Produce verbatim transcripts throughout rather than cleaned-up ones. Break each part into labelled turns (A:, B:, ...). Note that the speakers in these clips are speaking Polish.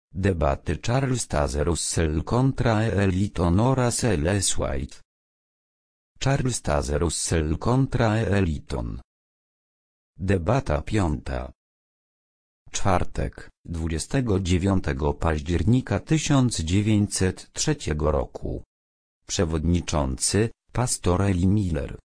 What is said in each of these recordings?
A: Debaty Charles Taze Russell kontra E. Eliton oraz L S. White. Charles Taze Russell kontra E. Eliton. Debata piąta. Czwartek, dwudziestego dziewiątego października tysiąc dziewięćset trzeciego roku. Przewodniczący, pastor Eli Miller.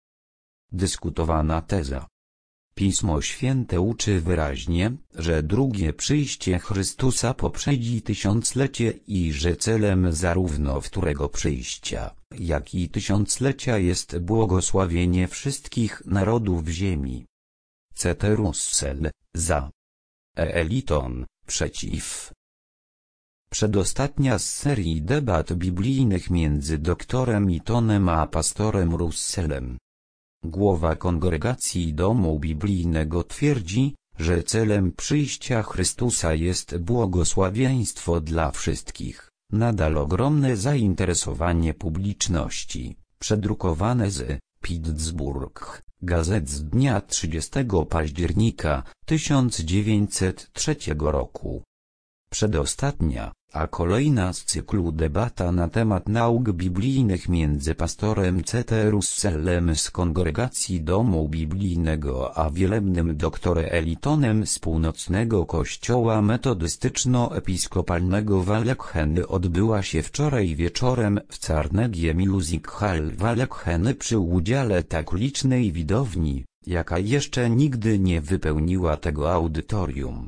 A: Dyskutowana teza. Pismo Święte uczy wyraźnie, że drugie przyjście Chrystusa poprzedzi tysiąclecie i że celem zarówno wtórego przyjścia, jak i tysiąclecia jest błogosławienie wszystkich narodów ziemi. C T Russell, za. E. Eliton, przeciw. Przedostatnia z serii debat biblijnych między doktorem Eatonem a pastorem Russellem. Głowa Kongregacji Domu Biblijnego twierdzi, że celem przyjścia Chrystusa jest błogosławieństwo dla wszystkich. Nadal ogromne zainteresowanie publiczności. Przedrukowane z Pittsburgh Gazette z dnia trzydziestego października tysiąc dziewięćset trzeciego roku. Przedostatnia, a kolejna z cyklu debata na temat nauk biblijnych między pastorem C T Russellem z Kongregacji Domu Biblijnego a wielebnym doktorem Elitonem z Północnego Kościoła Metodystyczno-Episkopalnego w Allegheny odbyła się wczoraj wieczorem w Carnegie Music Hall w Allegheny przy udziale tak licznej widowni, jaka jeszcze nigdy nie wypełniła tego audytorium.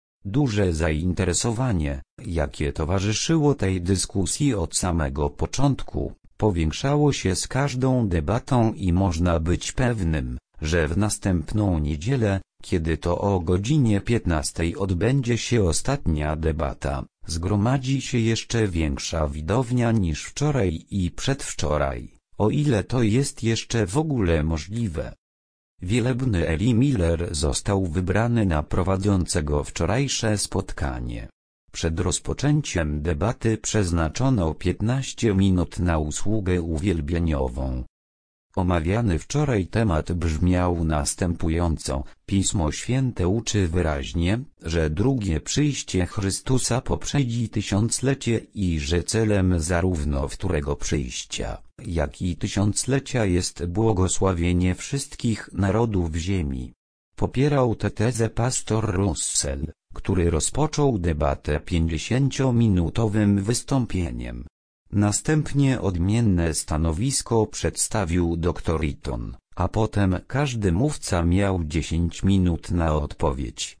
A: Duże zainteresowanie, jakie towarzyszyło tej dyskusji od samego początku, powiększało się z każdą debatą i można być pewnym, że w następną niedzielę, kiedy to o godzinie piętnastej odbędzie się ostatnia debata, zgromadzi się jeszcze większa widownia niż wczoraj i przedwczoraj, o ile to jest jeszcze w ogóle możliwe. Wielebny Eli Miller został wybrany na prowadzącego wczorajsze spotkanie. Przed rozpoczęciem debaty przeznaczono piętnaście minut na usługę uwielbieniową. Omawiany wczoraj temat brzmiał następująco: Pismo Święte uczy wyraźnie, że drugie przyjście Chrystusa poprzedzi tysiąclecie i że celem zarówno wtórego przyjścia, jak i tysiąclecia jest błogosławienie wszystkich narodów ziemi. Popierał tę tezę pastor Russell, który rozpoczął debatę pięćdziesięciominutowym wystąpieniem. Następnie odmienne stanowisko przedstawił doktor Eaton, a potem każdy mówca miał dziesięć minut na odpowiedź.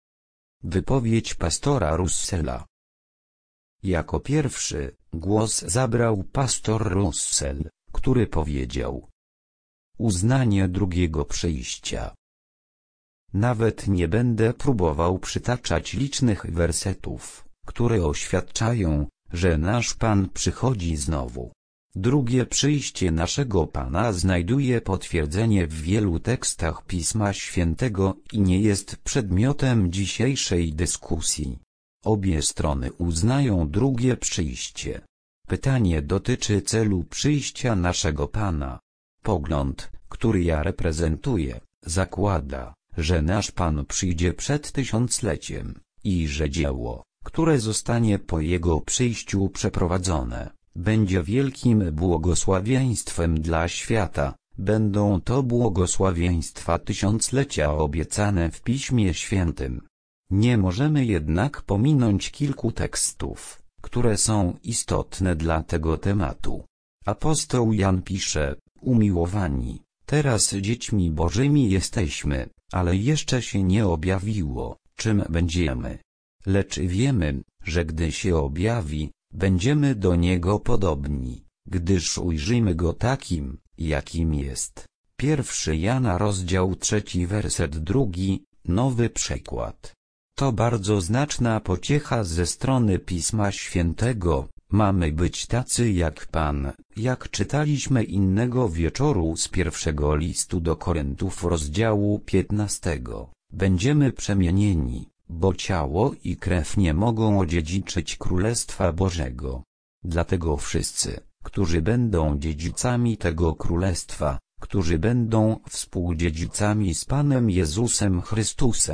A: Wypowiedź pastora Russella. Jako pierwszy, głos zabrał pastor Russell, który powiedział: Uznanie drugiego przyjścia. Nawet nie będę próbował przytaczać licznych wersetów, które oświadczają, że nasz Pan przychodzi znowu. Drugie przyjście naszego Pana znajduje potwierdzenie w wielu tekstach Pisma Świętego i nie jest przedmiotem dzisiejszej dyskusji. Obie strony uznają drugie przyjście. Pytanie dotyczy celu przyjścia naszego Pana. Pogląd, który ja reprezentuję, zakłada, że nasz Pan przyjdzie przed tysiącleciem i że dzieło, które zostanie po Jego przyjściu przeprowadzone, będzie wielkim błogosławieństwem dla świata. Będą to błogosławieństwa tysiąclecia obiecane w Piśmie Świętym. Nie możemy jednak pominąć kilku tekstów, które są istotne dla tego tematu. Apostoł Jan pisze: Umiłowani, teraz dziećmi Bożymi jesteśmy, ale jeszcze się nie objawiło, czym będziemy. Lecz wiemy, że gdy się objawi, będziemy do Niego podobni, gdyż ujrzymy Go takim, jakim jest. Pierwszy Jana rozdział trzeci werset drugi, nowy przekład. To bardzo znaczna pociecha ze strony Pisma Świętego. Mamy być tacy jak Pan, jak czytaliśmy innego wieczoru z pierwszego listu do Koryntów rozdziału piętnastego. Będziemy przemienieni, bo ciało i krew nie mogą odziedziczyć Królestwa Bożego. Dlatego wszyscy, którzy będą dziedzicami tego Królestwa, którzy będą współdziedzicami z Panem Jezusem Chrystusem,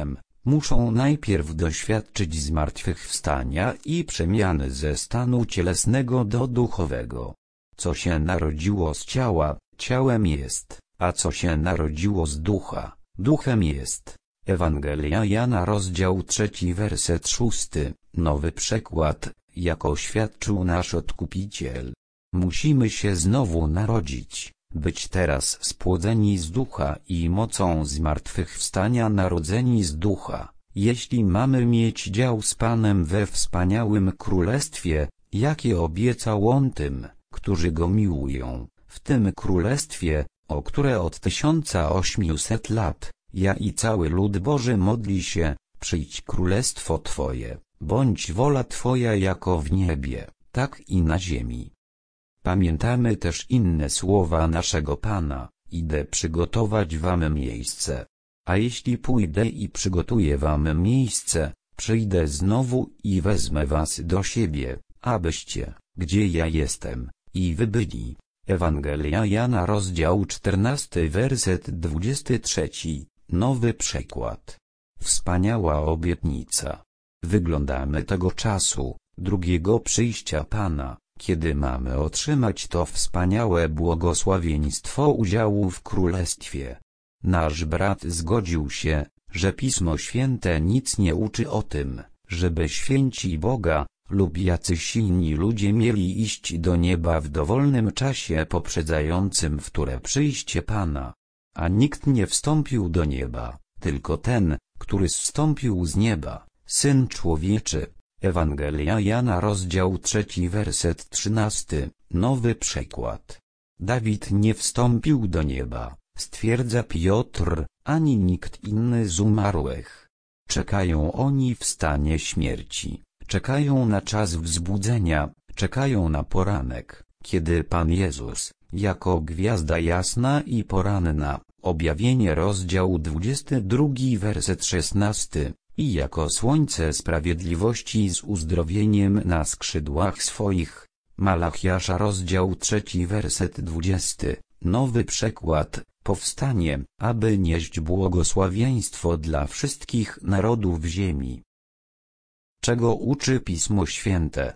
A: muszą najpierw doświadczyć zmartwychwstania i przemiany ze stanu cielesnego do duchowego. Co się narodziło z ciała, ciałem jest, a co się narodziło z ducha, duchem jest. Ewangelia Jana rozdział trzeci werset szósty, nowy przekład, jak oświadczył nasz Odkupiciel. Musimy się znowu narodzić, być teraz spłodzeni z ducha i mocą zmartwychwstania narodzeni z ducha, jeśli mamy mieć dział z Panem we wspaniałym królestwie, jakie obiecał On tym, którzy Go miłują, w tym królestwie, o które od tysiąca osiemset lat, ja i cały lud Boży modli się, przyjdź królestwo Twoje, bądź wola Twoja jako w niebie, tak i na ziemi. Pamiętamy też inne słowa naszego Pana, idę przygotować wam miejsce. A jeśli pójdę i przygotuję wam miejsce, przyjdę znowu i wezmę was do siebie, abyście, gdzie ja jestem, i wy byli. Ewangelia Jana rozdział czternasty werset dwudziesty trzeci, nowy przekład. Wspaniała obietnica. Wyglądamy tego czasu, drugiego przyjścia Pana, kiedy mamy otrzymać to wspaniałe błogosławieństwo udziału w królestwie. Nasz brat zgodził się, że Pismo Święte nic nie uczy o tym, żeby święci Boga, lub jacy silni ludzie mieli iść do nieba w dowolnym czasie poprzedzającym wtóre przyjście Pana. A nikt nie wstąpił do nieba, tylko ten, który zstąpił z nieba, Syn Człowieczy. Ewangelia Jana rozdział trzeci werset trzynasty, nowy przekład. Dawid nie wstąpił do nieba, stwierdza Piotr, ani nikt inny z umarłych. Czekają oni w stanie śmierci, czekają na czas wzbudzenia, czekają na poranek, kiedy Pan Jezus, jako gwiazda jasna i poranna, Objawienie rozdział dwudziesty drugi werset szesnasty, i jako słońce sprawiedliwości z uzdrowieniem na skrzydłach swoich. Malachiasza rozdział trzeci werset dwudziesty, nowy przekład, powstanie, aby nieść błogosławieństwo dla wszystkich narodów ziemi. Czego uczy Pismo Święte?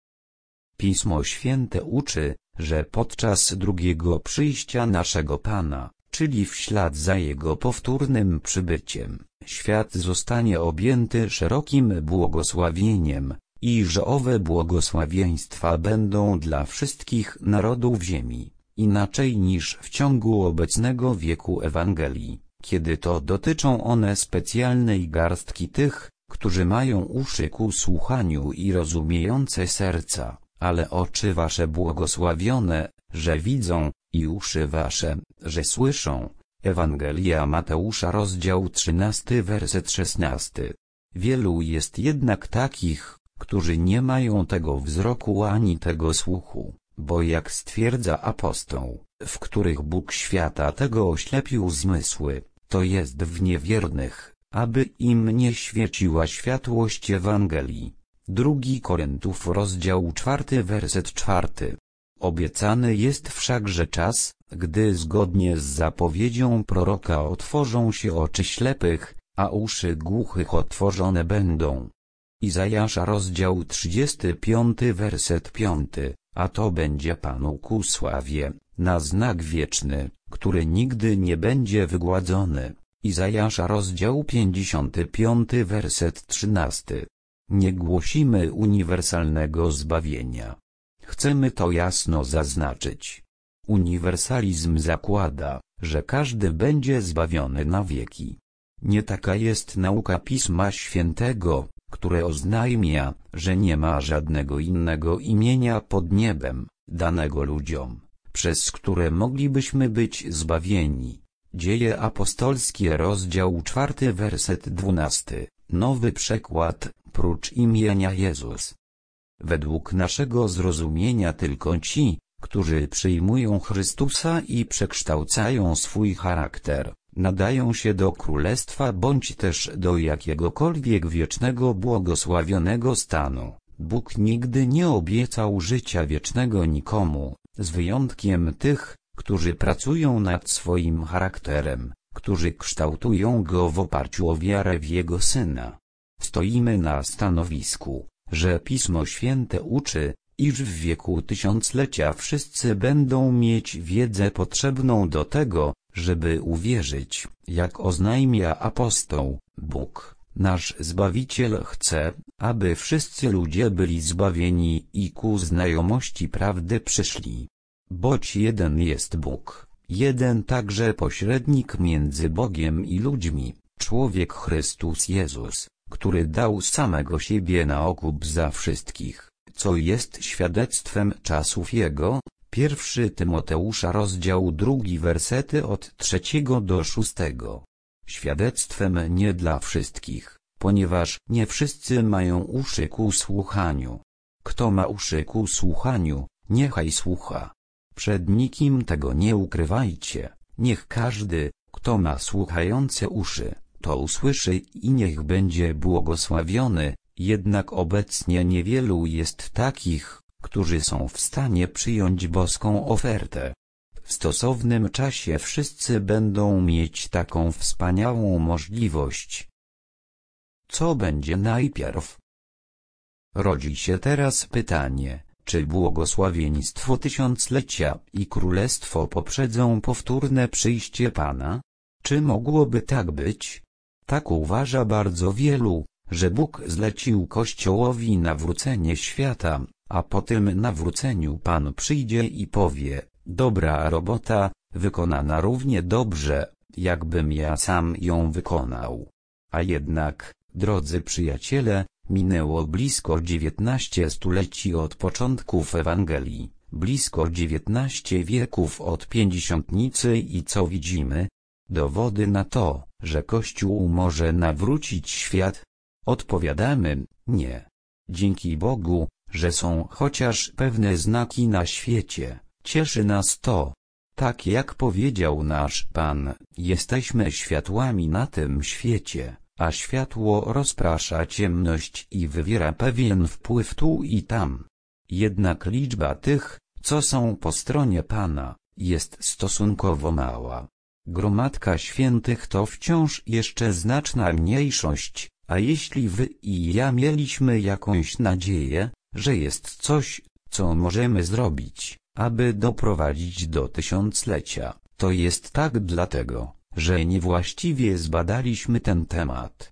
A: Pismo Święte uczy, że podczas drugiego przyjścia naszego Pana, czyli w ślad za Jego powtórnym przybyciem, świat zostanie objęty szerokim błogosławieniem, i że owe błogosławieństwa będą dla wszystkich narodów ziemi, inaczej niż w ciągu obecnego wieku Ewangelii, kiedy to dotyczą one specjalnej garstki tych, którzy mają uszy ku słuchaniu i rozumiejące serca, ale oczy wasze błogosławione, że widzą, i uszy wasze, że słyszą. Ewangelia Mateusza rozdział trzynasty werset szesnasty. Wielu jest jednak takich, którzy nie mają tego wzroku ani tego słuchu, bo jak stwierdza apostoł, w których Bóg świata tego oślepił zmysły, to jest w niewiernych, aby im nie świeciła światłość Ewangelii. Drugi Koryntiów rozdział czwarty werset czwarty. Obiecany jest wszakże czas, gdy zgodnie z zapowiedzią proroka otworzą się oczy ślepych, a uszy głuchych otworzone będą. Izajasza rozdział trzydziesty piąty werset piąty, a to będzie Panu ku sławie, na znak wieczny, który nigdy nie będzie wygładzony. Izajasza rozdział pięćdziesiąty piąty werset trzynasty. Nie głosimy uniwersalnego zbawienia. Chcemy to jasno zaznaczyć. Uniwersalizm zakłada, że każdy będzie zbawiony na wieki. Nie taka jest nauka Pisma Świętego, które oznajmia, że nie ma żadnego innego imienia pod niebem, danego ludziom, przez które moglibyśmy być zbawieni. Dzieje apostolskie rozdział czwarty werset dwunasty, nowy przekład, prócz imienia Jezus. Według naszego zrozumienia tylko ci, którzy przyjmują Chrystusa i przekształcają swój charakter, nadają się do królestwa bądź też do jakiegokolwiek wiecznego błogosławionego stanu. Bóg nigdy nie obiecał życia wiecznego nikomu, z wyjątkiem tych, którzy pracują nad swoim charakterem, którzy kształtują go w oparciu o wiarę w Jego Syna. Stoimy na stanowisku, że Pismo Święte uczy, iż w wieku tysiąclecia wszyscy będą mieć wiedzę potrzebną do tego, żeby uwierzyć, jak oznajmia apostoł, Bóg, nasz Zbawiciel chce, aby wszyscy ludzie byli zbawieni i ku znajomości prawdy przyszli. Boć jeden jest Bóg, jeden także pośrednik między Bogiem i ludźmi, człowiek Chrystus Jezus, który dał samego siebie na okup za wszystkich, co jest świadectwem czasów Jego. Pierwszy Tymoteusza rozdział drugi wersety od trzeciego do szóstego. Świadectwem nie dla wszystkich, ponieważ nie wszyscy mają uszy ku słuchaniu. Kto ma uszy ku słuchaniu, niechaj słucha. Przed nikim tego nie ukrywajcie, niech każdy, kto ma słuchające uszy, to usłyszy i niech będzie błogosławiony, jednak obecnie niewielu jest takich, którzy są w stanie przyjąć boską ofertę. W stosownym czasie wszyscy będą mieć taką wspaniałą możliwość. Co będzie najpierw? Rodzi się teraz pytanie, czy błogosławieństwo tysiąclecia i królestwo poprzedzą powtórne przyjście Pana? Czy mogłoby tak być? Tak uważa bardzo wielu, że Bóg zlecił Kościołowi nawrócenie świata, a po tym nawróceniu Pan przyjdzie i powie: dobra robota, wykonana równie dobrze, jakbym ja sam ją wykonał. A jednak, drodzy przyjaciele, minęło blisko dziewiętnaście stuleci od początków Ewangelii, blisko dziewiętnaście wieków od pięćdziesiątnicy i co widzimy? Dowody na to, że Kościół może nawrócić świat? Odpowiadamy: nie. Dzięki Bogu, że są chociaż pewne znaki na świecie, cieszy nas to. Tak jak powiedział nasz Pan, jesteśmy światłami na tym świecie, a światło rozprasza ciemność i wywiera pewien wpływ tu i tam. Jednak liczba tych, co są po stronie Pana, jest stosunkowo mała. Gromadka świętych to wciąż jeszcze znaczna mniejszość, a jeśli wy i ja mieliśmy jakąś nadzieję, że jest coś, co możemy zrobić, aby doprowadzić do tysiąclecia, to jest tak dlatego, że niewłaściwie zbadaliśmy ten temat.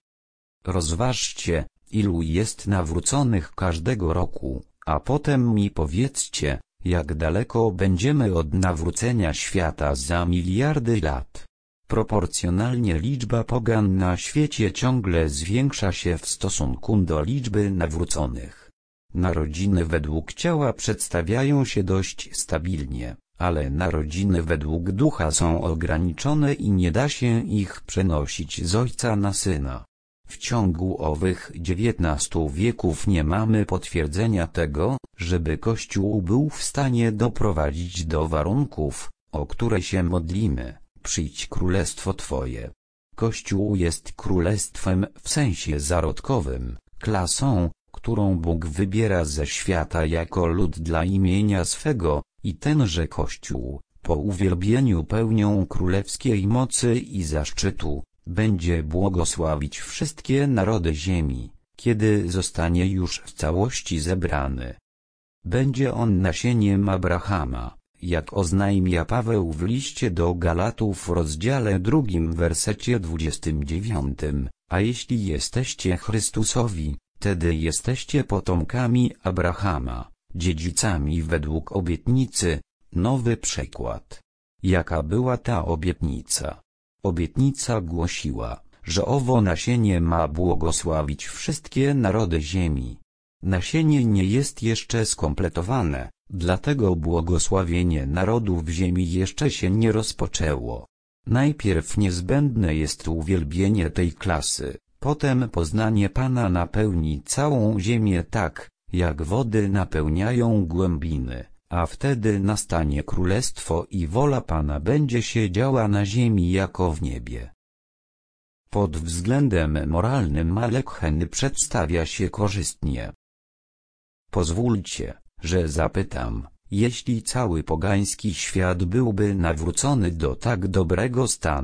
A: Rozważcie, ilu jest nawróconych każdego roku, a potem mi powiedzcie, jak daleko będziemy od nawrócenia świata za miliardy lat. Proporcjonalnie liczba pogan na świecie ciągle zwiększa się w stosunku do liczby nawróconych. Narodziny według ciała przedstawiają się dość stabilnie, ale narodziny według ducha są ograniczone i nie da się ich przenosić z ojca na syna. W ciągu owych dziewiętnastu wieków nie mamy potwierdzenia tego, żeby Kościół był w stanie doprowadzić do warunków, o które się modlimy: przyjdź królestwo Twoje. Kościół jest królestwem w sensie zarodkowym, klasą, którą Bóg wybiera ze świata jako lud dla imienia swego, i tenże Kościół, po uwielbieniu pełnią królewskiej mocy i zaszczytu, będzie błogosławić wszystkie narody ziemi, kiedy zostanie już w całości zebrany. Będzie on nasieniem Abrahama, jak oznajmia Paweł w liście do Galatów w rozdziale drugim wersecie dwudziestym dziewiątym, a jeśli jesteście Chrystusowi, wtedy jesteście potomkami Abrahama, dziedzicami według obietnicy. Nowy przekład. Jaka była ta obietnica? Obietnica głosiła, że owo nasienie ma błogosławić wszystkie narody ziemi. Nasienie nie jest jeszcze skompletowane, dlatego błogosławienie narodów ziemi jeszcze się nie rozpoczęło. Najpierw niezbędne jest uwielbienie tej klasy, potem poznanie Pana napełni całą ziemię tak, jak wody napełniają głębiny, a wtedy nastanie królestwo i wola Pana będzie się działa na ziemi jako w niebie. Pod względem moralnym Malek-Hen przedstawia się korzystnie. Pozwólcie, że zapytam, jeśli cały pogański świat byłby nawrócony do tak dobrego stanu,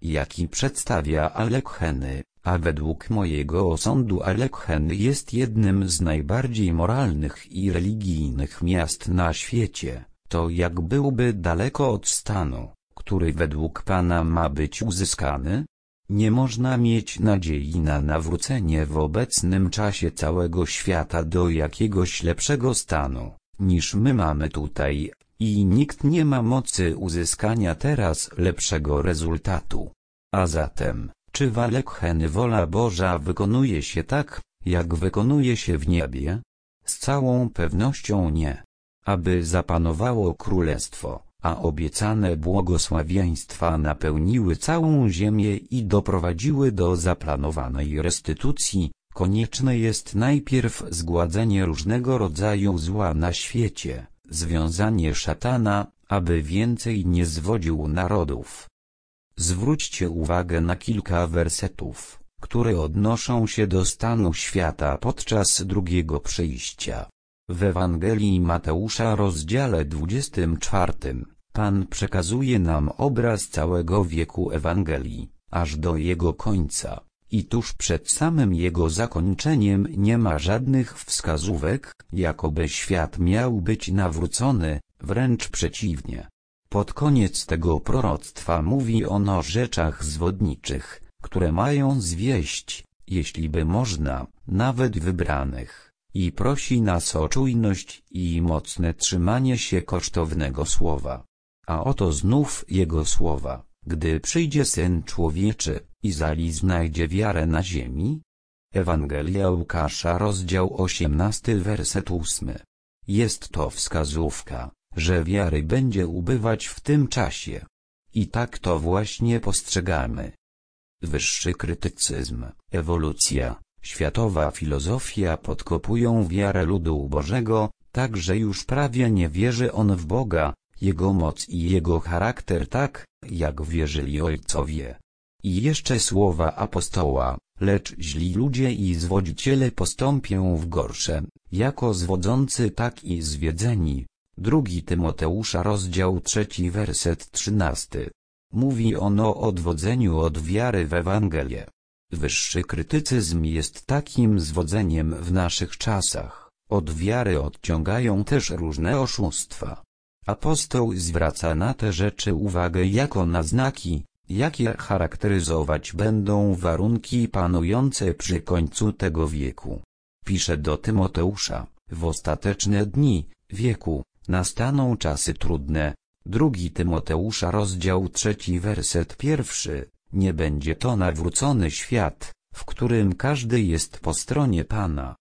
A: jaki przedstawia Alekheny, a według mojego osądu Alekheny jest jednym z najbardziej moralnych i religijnych miast na świecie, to jak byłby daleko od stanu, który według Pana ma być uzyskany? Nie można mieć nadziei na nawrócenie w obecnym czasie całego świata do jakiegoś lepszego stanu, niż my mamy tutaj, i nikt nie ma mocy uzyskania teraz lepszego rezultatu. A zatem, czy w Alekheny wola Boża wykonuje się tak, jak wykonuje się w niebie? Z całą pewnością nie. Aby zapanowało królestwo, a obiecane błogosławieństwa napełniły całą ziemię i doprowadziły do zaplanowanej restytucji, konieczne jest najpierw zgładzenie różnego rodzaju zła na świecie, związanie szatana, aby więcej nie zwodził narodów. Zwróćcie uwagę na kilka wersetów, które odnoszą się do stanu świata podczas drugiego przyjścia. W Ewangelii Mateusza rozdziale dwudziestym czwartym, Pan przekazuje nam obraz całego wieku Ewangelii, aż do jego końca, i tuż przed samym jego zakończeniem nie ma żadnych wskazówek, jakoby świat miał być nawrócony, wręcz przeciwnie. Pod koniec tego proroctwa mówi on o rzeczach zwodniczych, które mają zwieść, jeśli by można, nawet wybranych, i prosi nas o czujność i mocne trzymanie się kosztownego słowa. A oto znów jego słowa, gdy przyjdzie Syn Człowieczy, Izali znajdzie wiarę na ziemi? Ewangelia Łukasza rozdział osiemnasty werset ósmy. Jest to wskazówka, że wiary będzie ubywać w tym czasie. I tak to właśnie postrzegamy. Wyższy krytycyzm, ewolucja, światowa filozofia podkopują wiarę ludu Bożego, tak że już prawie nie wierzy on w Boga, Jego moc i Jego charakter tak, jak wierzyli ojcowie. I jeszcze słowa apostoła, lecz źli ludzie i zwodziciele postąpią w gorsze, jako zwodzący tak i zwiedzeni. Drugi Tymoteusza rozdział trzeci werset trzynasty. Mówi ono o odwodzeniu od wiary w Ewangelię. Wyższy krytycyzm jest takim zwodzeniem w naszych czasach. Od wiary odciągają też różne oszustwa. Apostoł zwraca na te rzeczy uwagę jako na znaki, jakie charakteryzować będą warunki panujące przy końcu tego wieku. Pisze do Tymoteusza, w ostateczne dni, wieku, nastaną czasy trudne. Drugi Tymoteusza rozdział trzeci werset pierwszy, nie będzie to nawrócony świat, w którym każdy jest po stronie Pana.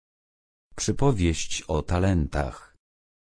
A: Przypowieść o talentach.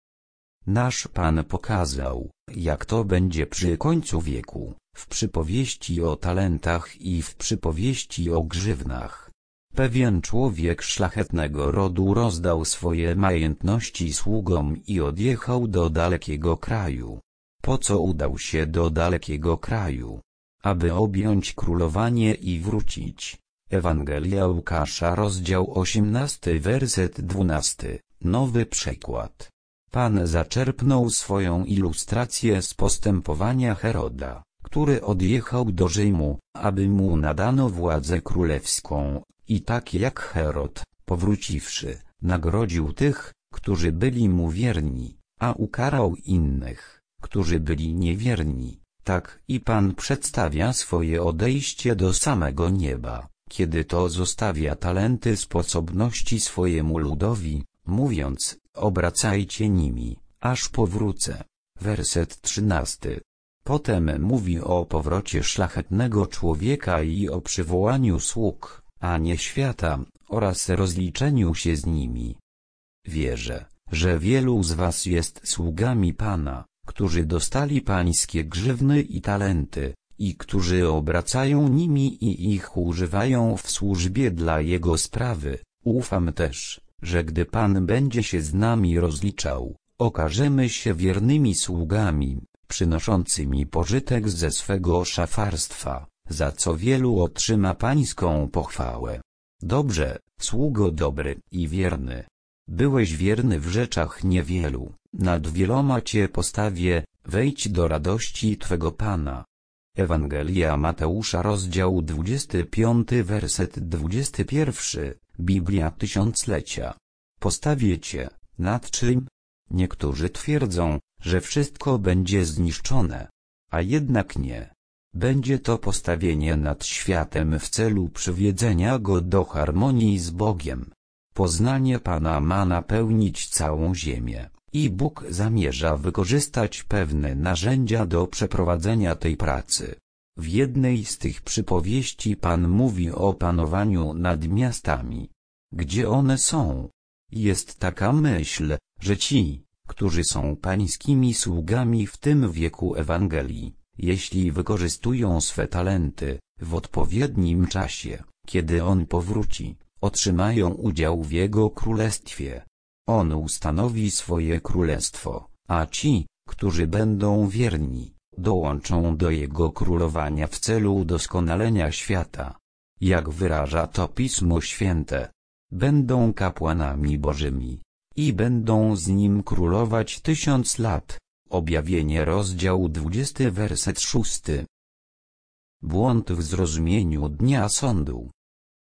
A: Nasz Pan pokazał, jak to będzie przy końcu wieku, w przypowieści o talentach i w przypowieści o grzywnach. Pewien człowiek szlachetnego rodu rozdał swoje majątności sługom i odjechał do dalekiego kraju. Po co udał się do dalekiego kraju? Aby objąć królowanie i wrócić. Ewangelia Łukasza rozdział osiemnasty werset dwunasty, nowy przekład. Pan zaczerpnął swoją ilustrację z postępowania Heroda, który odjechał do Rzymu, aby mu nadano władzę królewską, i tak jak Herod, powróciwszy, nagrodził tych, którzy byli mu wierni, a ukarał innych, którzy byli niewierni. Tak i Pan przedstawia swoje odejście do samego nieba, kiedy to zostawia talenty sposobności swojemu ludowi, mówiąc, obracajcie nimi, aż powrócę. Werset trzynasty. Potem mówi o powrocie szlachetnego człowieka i o przywołaniu sług, a nie świata, oraz rozliczeniu się z nimi. Wierzę, że wielu z was jest sługami Pana, którzy dostali pańskie grzywny i talenty, i którzy obracają nimi i ich używają w służbie dla Jego sprawy. Ufam też, że gdy Pan będzie się z nami rozliczał, okażemy się wiernymi sługami, przynoszącymi pożytek ze swego szafarstwa, za co wielu otrzyma pańską pochwałę. Dobrze, sługo dobry i wierny. Byłeś wierny w rzeczach niewielu, nad wieloma cię postawię, wejdź do radości Twego Pana. Ewangelia Mateusza rozdział dwudziesty piąty werset dwudziesty pierwszy, Biblia Tysiąclecia. Postawiecie, nad czym? Niektórzy twierdzą, że wszystko będzie zniszczone. A jednak nie. Będzie to postawienie nad światem w celu przywiedzenia go do harmonii z Bogiem. Poznanie Pana ma napełnić całą ziemię, i Bóg zamierza wykorzystać pewne narzędzia do przeprowadzenia tej pracy. W jednej z tych przypowieści Pan mówi o panowaniu nad miastami. Gdzie one są? Jest taka myśl, że ci, którzy są pańskimi sługami w tym wieku Ewangelii, jeśli wykorzystują swe talenty, w odpowiednim czasie, kiedy On powróci, otrzymają udział w Jego królestwie. On ustanowi swoje królestwo, a ci, którzy będą wierni, dołączą do Jego królowania w celu udoskonalenia świata. Jak wyraża to Pismo Święte, będą kapłanami Bożymi i będą z Nim królować tysiąc lat. Objawienie rozdział dwudziesty werset szósty. Błąd w zrozumieniu dnia sądu.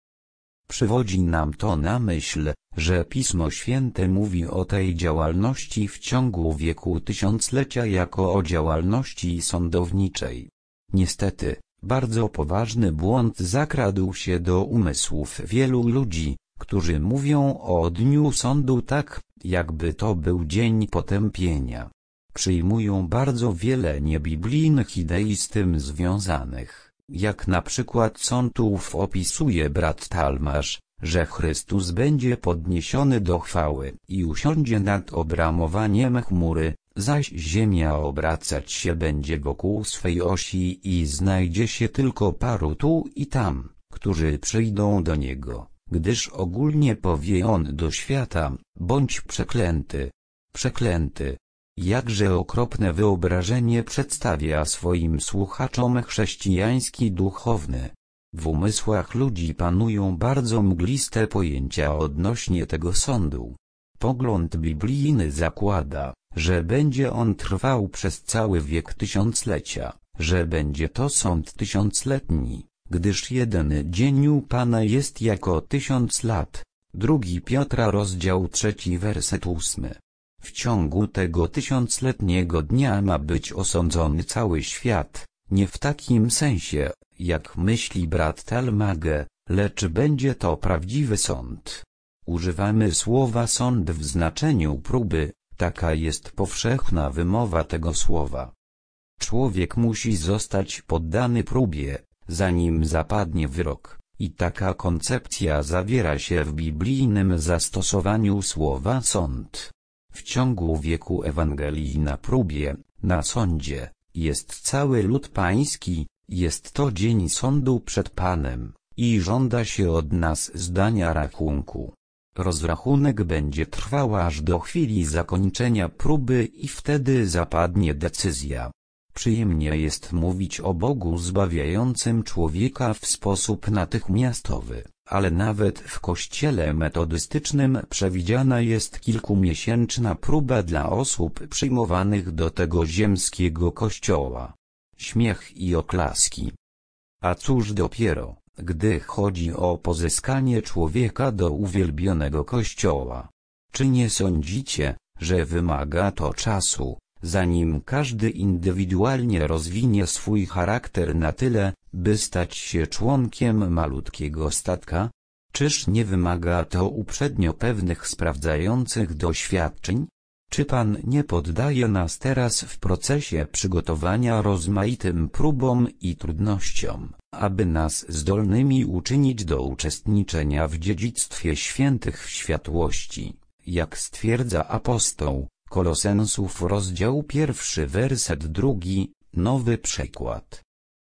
A: Przywodzi nam to na myśl, że Pismo Święte mówi o tej działalności w ciągu wieku tysiąclecia jako o działalności sądowniczej. Niestety, bardzo poważny błąd zakradł się do umysłów wielu ludzi, którzy mówią o dniu sądu tak, jakby to był dzień potępienia. Przyjmują bardzo wiele niebiblijnych idei z tym związanych, jak na przykład sądów opisuje brat Talmasz, że Chrystus będzie podniesiony do chwały i usiądzie nad obramowaniem chmury, zaś ziemia obracać się będzie wokół swej osi i znajdzie się tylko paru tu i tam, którzy przyjdą do Niego, gdyż ogólnie powie On do świata, bądź przeklęty, przeklęty. Jakże okropne wyobrażenie przedstawia swoim słuchaczom chrześcijański duchowny. W umysłach ludzi panują bardzo mgliste pojęcia odnośnie tego sądu. Pogląd biblijny zakłada, że będzie on trwał przez cały wiek tysiąclecia, że będzie to sąd tysiącletni, gdyż jeden dzień u Pana jest jako tysiąc lat. Drugi Piotra rozdział trzeci werset ósmy. W ciągu tego tysiącletniego dnia ma być osądzony cały świat, nie w takim sensie, jak myśli brat Talmage, lecz będzie to prawdziwy sąd. Używamy słowa sąd w znaczeniu próby, taka jest powszechna wymowa tego słowa. Człowiek musi zostać poddany próbie, zanim zapadnie wyrok, i taka koncepcja zawiera się w biblijnym zastosowaniu słowa sąd. W ciągu wieku Ewangelii na próbie, na sądzie, jest cały lud pański, jest to dzień sądu przed Panem, i żąda się od nas zdania rachunku. Rozrachunek będzie trwał aż do chwili zakończenia próby i wtedy zapadnie decyzja. Przyjemnie jest mówić o Bogu zbawiającym człowieka w sposób natychmiastowy, ale nawet w kościele metodystycznym przewidziana jest kilkumiesięczna próba dla osób przyjmowanych do tego ziemskiego kościoła. Śmiech i oklaski. A cóż dopiero, gdy chodzi o pozyskanie człowieka do uwielbionego kościoła. Czy nie sądzicie, że wymaga to czasu, zanim każdy indywidualnie rozwinie swój charakter na tyle, by stać się członkiem malutkiego statka? Czyż nie wymaga to uprzednio pewnych sprawdzających doświadczeń? Czy Pan nie poddaje nas teraz w procesie przygotowania rozmaitym próbom i trudnościom, aby nas zdolnymi uczynić do uczestniczenia w dziedzictwie świętych w światłości, jak stwierdza apostoł? Kolosensów rozdział pierwszy werset drugi, nowy przekład.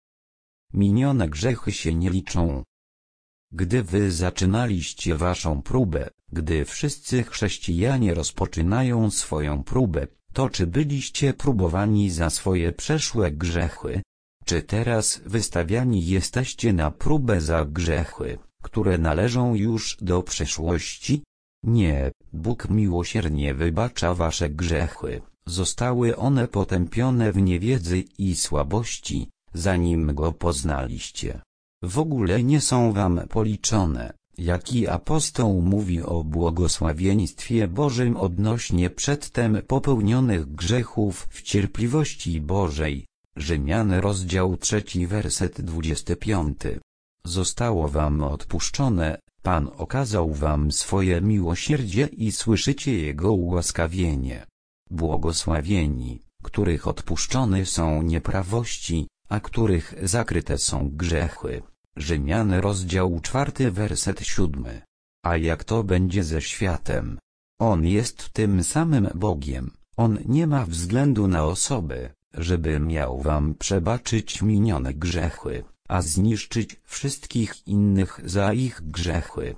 A: Minione grzechy się nie liczą. Gdy wy zaczynaliście waszą próbę, gdy wszyscy chrześcijanie rozpoczynają swoją próbę, to czy byliście próbowani za swoje przeszłe grzechy? Czy teraz wystawiani jesteście na próbę za grzechy, które należą już do przeszłości? Nie, Bóg miłosiernie wybacza wasze grzechy, zostały one potępione w niewiedzy i słabości, zanim go poznaliście. W ogóle nie są wam policzone, jaki apostoł mówi o błogosławieństwie Bożym odnośnie przedtem popełnionych grzechów w cierpliwości Bożej. Rzymian rozdział trzeci werset dwudziesty piąty. Zostało wam odpuszczone, Pan okazał wam swoje miłosierdzie i słyszycie Jego ułaskawienie. Błogosławieni, których odpuszczone są nieprawości, a których zakryte są grzechy. Rzymian rozdział czwarty werset siódmy. A jak to będzie ze światem? On jest tym samym Bogiem, On nie ma względu na osoby, żeby miał wam przebaczyć minione grzechy, a zniszczyć wszystkich innych za ich grzechy.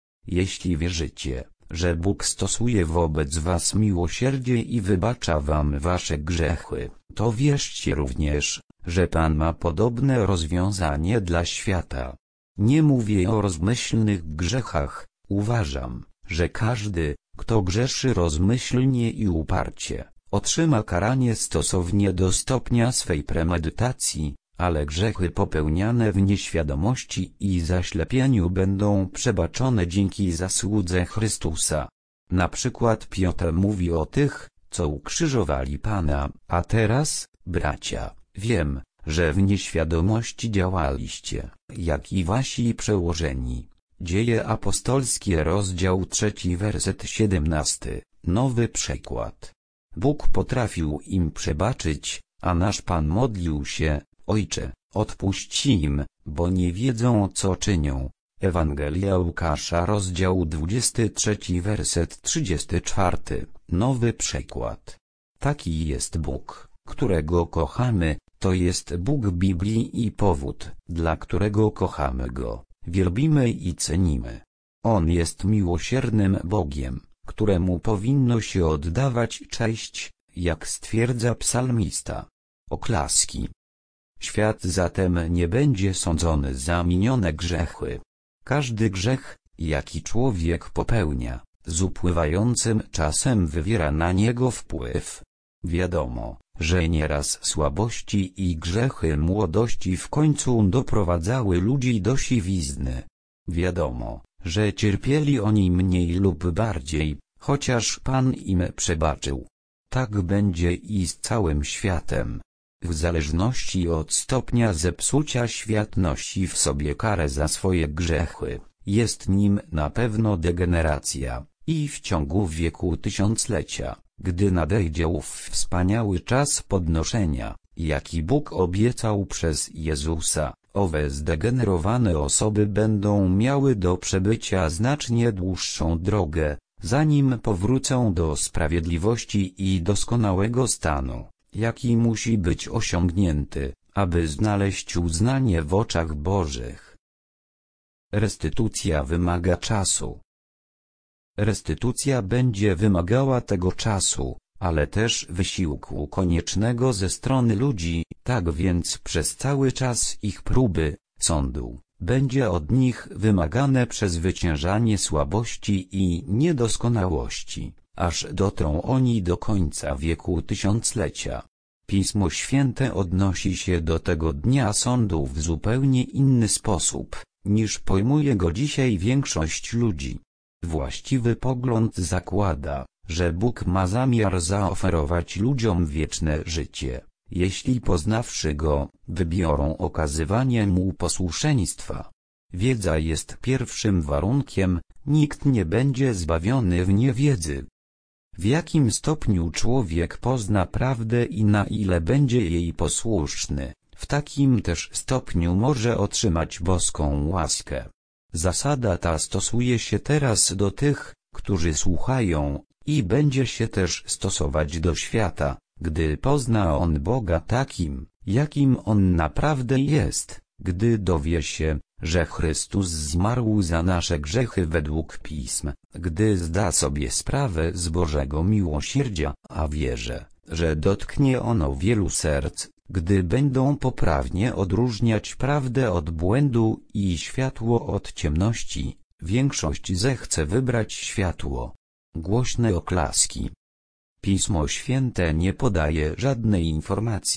A: Jeśli wierzycie, że Bóg stosuje wobec was miłosierdzie i wybacza wam wasze grzechy, to wierzcie również, że Pan ma podobne rozwiązanie dla świata. Nie mówię o rozmyślnych grzechach, uważam, że każdy, kto grzeszy rozmyślnie i uparcie, otrzyma karanie stosownie do stopnia swej premedytacji, ale grzechy popełniane w nieświadomości i zaślepieniu będą przebaczone dzięki zasłudze Chrystusa. Na przykład Piotr mówi o tych, co ukrzyżowali Pana, a teraz, bracia, wiem, że w nieświadomości działaliście, jak i wasi przełożeni. Dzieje apostolskie rozdział trzeci werset siedemnasty, nowy przekład. Bóg potrafił im przebaczyć, a nasz Pan modlił się: Ojcze, odpuść im, bo nie wiedzą, co czynią. Ewangelia Łukasza rozdział dwudziesty trzeci werset trzydziesty czwarty, nowy przekład. Taki jest Bóg, którego kochamy, to jest Bóg Biblii i powód, dla którego kochamy Go, wielbimy i cenimy. On jest miłosiernym Bogiem, któremu powinno się oddawać cześć, jak stwierdza psalmista. Oklaski. Świat zatem nie będzie sądzony za minione grzechy. Każdy grzech, jaki człowiek popełnia, z upływającym czasem wywiera na niego wpływ. Wiadomo, że nieraz słabości i grzechy młodości w końcu doprowadzały ludzi do siwizny. Wiadomo, że cierpieli oni mniej lub bardziej, chociaż Pan im przebaczył. Tak będzie i z całym światem. W zależności od stopnia zepsucia świat nosi w sobie karę za swoje grzechy, jest nim na pewno degeneracja, i w ciągu wieku tysiąclecia, gdy nadejdzie ów wspaniały czas podnoszenia, jaki Bóg obiecał przez Jezusa, owe zdegenerowane osoby będą miały do przebycia znacznie dłuższą drogę, zanim powrócą do sprawiedliwości i doskonałego stanu, jaki musi być osiągnięty, aby znaleźć uznanie w oczach Bożych. Restytucja wymaga czasu. Restytucja będzie wymagała tego czasu, ale też wysiłku koniecznego ze strony ludzi, tak więc przez cały czas ich próby, sądu, będzie od nich wymagane przezwyciężanie słabości i niedoskonałości, aż dotrą oni do końca wieku tysiąclecia. Pismo Święte odnosi się do tego dnia sądu w zupełnie inny sposób, niż pojmuje go dzisiaj większość ludzi. Właściwy pogląd zakłada, że Bóg ma zamiar zaoferować ludziom wieczne życie, jeśli poznawszy Go, wybiorą okazywanie Mu posłuszeństwa. Wiedza jest pierwszym warunkiem, nikt nie będzie zbawiony w niewiedzy. W jakim stopniu człowiek pozna prawdę i na ile będzie jej posłuszny, w takim też stopniu może otrzymać boską łaskę. Zasada ta stosuje się teraz do tych, którzy słuchają, i będzie się też stosować do świata, gdy pozna on Boga takim, jakim On naprawdę jest, gdy dowie się, że Chrystus zmarł za nasze grzechy według Pism, gdy zda sobie sprawę z Bożego miłosierdzia, a wierzę, że dotknie ono wielu serc, gdy będą poprawnie odróżniać prawdę od błędu i światło od ciemności, większość zechce wybrać światło. Głośne oklaski. Pismo Święte nie podaje żadnej informacji,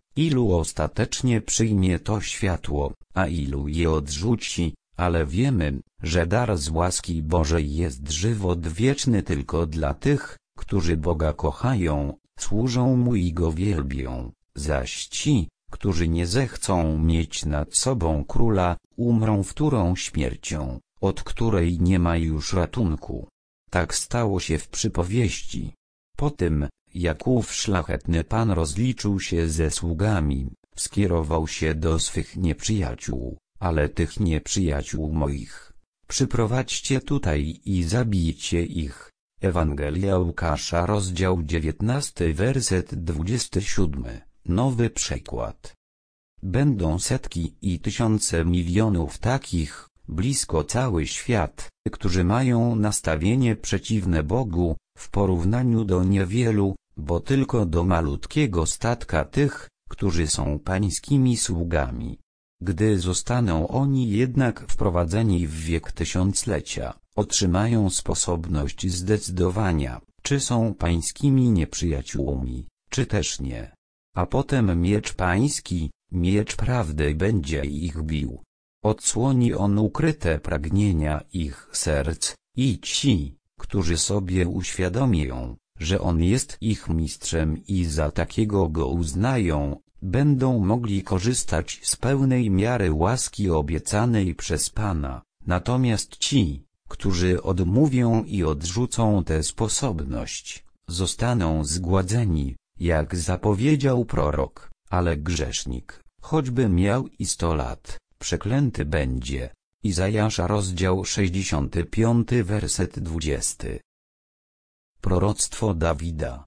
A: Ilu ostatecznie przyjmie to światło, a ilu je odrzuci, ale wiemy, że dar z łaski Bożej jest żywot wieczny tylko dla tych, którzy Boga kochają, służą Mu i Go wielbią, zaś ci, którzy nie zechcą mieć nad sobą króla, umrą wtórą śmiercią, od której nie ma już ratunku. Tak stało się w przypowieści. Po tym, jak ów szlachetny pan rozliczył się ze sługami, skierował się do swych nieprzyjaciół, ale tych nieprzyjaciół moich przyprowadźcie tutaj i zabijcie ich. Ewangelia Łukasza, rozdział dziewiętnasty, werset dwudziesty siódmy, nowy przekład. Będą setki i tysiące milionów takich, blisko cały świat, którzy mają nastawienie przeciwne Bogu, w porównaniu do niewielu, bo tylko do malutkiego statka tych, którzy są pańskimi sługami. Gdy zostaną oni jednak wprowadzeni w wiek tysiąclecia, otrzymają sposobność zdecydowania, czy są pańskimi nieprzyjaciółmi, czy też nie. A potem miecz pański, miecz prawdy będzie ich bił. Odsłoni on ukryte pragnienia ich serc, i ci, którzy sobie uświadomią, że on jest ich mistrzem i za takiego go uznają, będą mogli korzystać z pełnej miary łaski obiecanej przez Pana. Natomiast ci, którzy odmówią i odrzucą tę sposobność, zostaną zgładzeni, jak zapowiedział prorok, ale grzesznik, choćby miał i sto lat, przeklęty będzie. Izajasza, rozdział sześćdziesiąty piąty, werset dwudziesty. Proroctwo Dawida.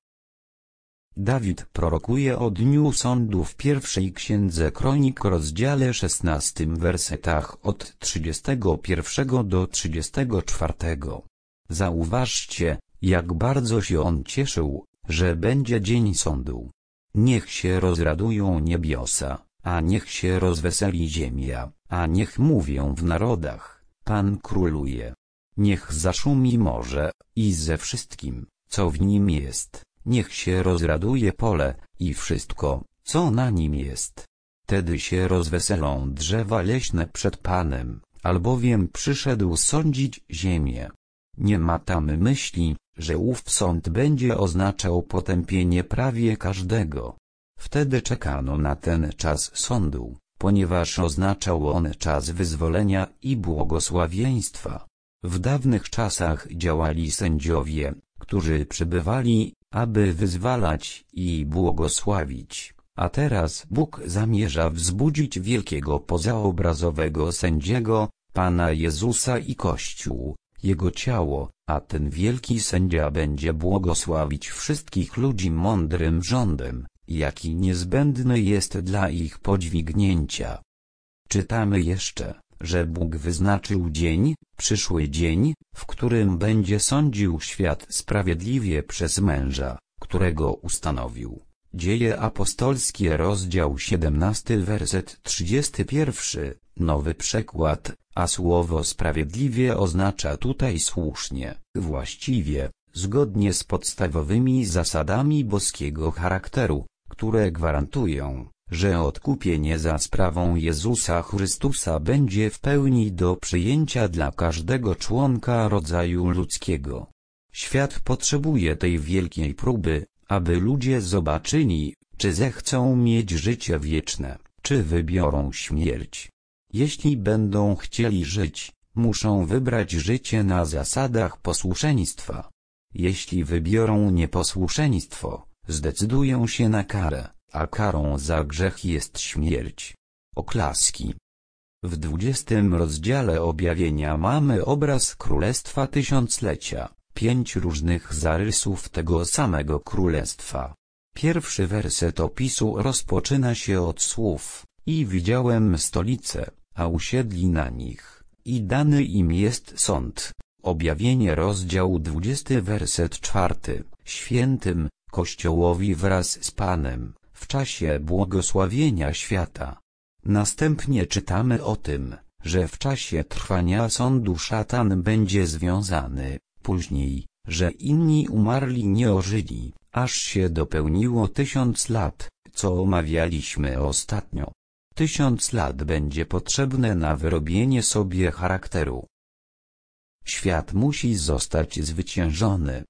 A: Dawid prorokuje o dniu sądu w pierwszej księdze Kronik, rozdziale szesnastym, wersetach od trzydziestego pierwszego do trzydziestego czwartego. Zauważcie, jak bardzo się on cieszył, że będzie dzień sądu. Niech się rozradują niebiosa, a niech się rozweseli ziemia, a niech mówią w narodach, Pan króluje. Niech zaszumi morze, i ze wszystkim, co w nim jest, niech się rozraduje pole, i wszystko, co na nim jest. Wtedy się rozweselą drzewa leśne przed Panem, albowiem przyszedł sądzić ziemię. Nie ma tam myśli, że ów sąd będzie oznaczał potępienie prawie każdego. Wtedy czekano na ten czas sądu, ponieważ oznaczał on czas wyzwolenia i błogosławieństwa. W dawnych czasach działali sędziowie, którzy przybywali, aby wyzwalać i błogosławić, a teraz Bóg zamierza wzbudzić wielkiego pozaobrazowego sędziego, Pana Jezusa i Kościół, Jego ciało, a ten wielki sędzia będzie błogosławić wszystkich ludzi mądrym rządem, jaki niezbędny jest dla ich podźwignięcia. Czytamy jeszcze, że Bóg wyznaczył dzień, przyszły dzień, w którym będzie sądził świat sprawiedliwie przez męża, którego ustanowił. Dzieje apostolskie, rozdział siedemnasty, werset trzydziesty pierwszy, nowy przekład, a słowo sprawiedliwie oznacza tutaj słusznie, właściwie, zgodnie z podstawowymi zasadami boskiego charakteru, które gwarantują, że odkupienie za sprawą Jezusa Chrystusa będzie w pełni do przyjęcia dla każdego członka rodzaju ludzkiego. Świat potrzebuje tej wielkiej próby, aby ludzie zobaczyli, czy zechcą mieć życie wieczne, czy wybiorą śmierć. Jeśli będą chcieli żyć, muszą wybrać życie na zasadach posłuszeństwa. Jeśli wybiorą nieposłuszeństwo, zdecydują się na karę, a karą za grzech jest śmierć. Oklaski. W dwudziestym rozdziale objawienia mamy obraz Królestwa Tysiąclecia, pięć różnych zarysów tego samego Królestwa. Pierwszy werset opisu rozpoczyna się od słów: i widziałem stolice, a usiedli na nich, i dany im jest sąd. Objawienie, rozdział dwudziesty, werset czwarty. Świętym, Kościołowi wraz z Panem, w czasie błogosławienia świata. Następnie czytamy o tym, że w czasie trwania sądu szatan będzie związany, później, że inni umarli nie ożyli, aż się dopełniło tysiąc lat, co omawialiśmy ostatnio. Tysiąc lat będzie potrzebne na wyrobienie sobie charakteru. Świat musi zostać zwyciężony.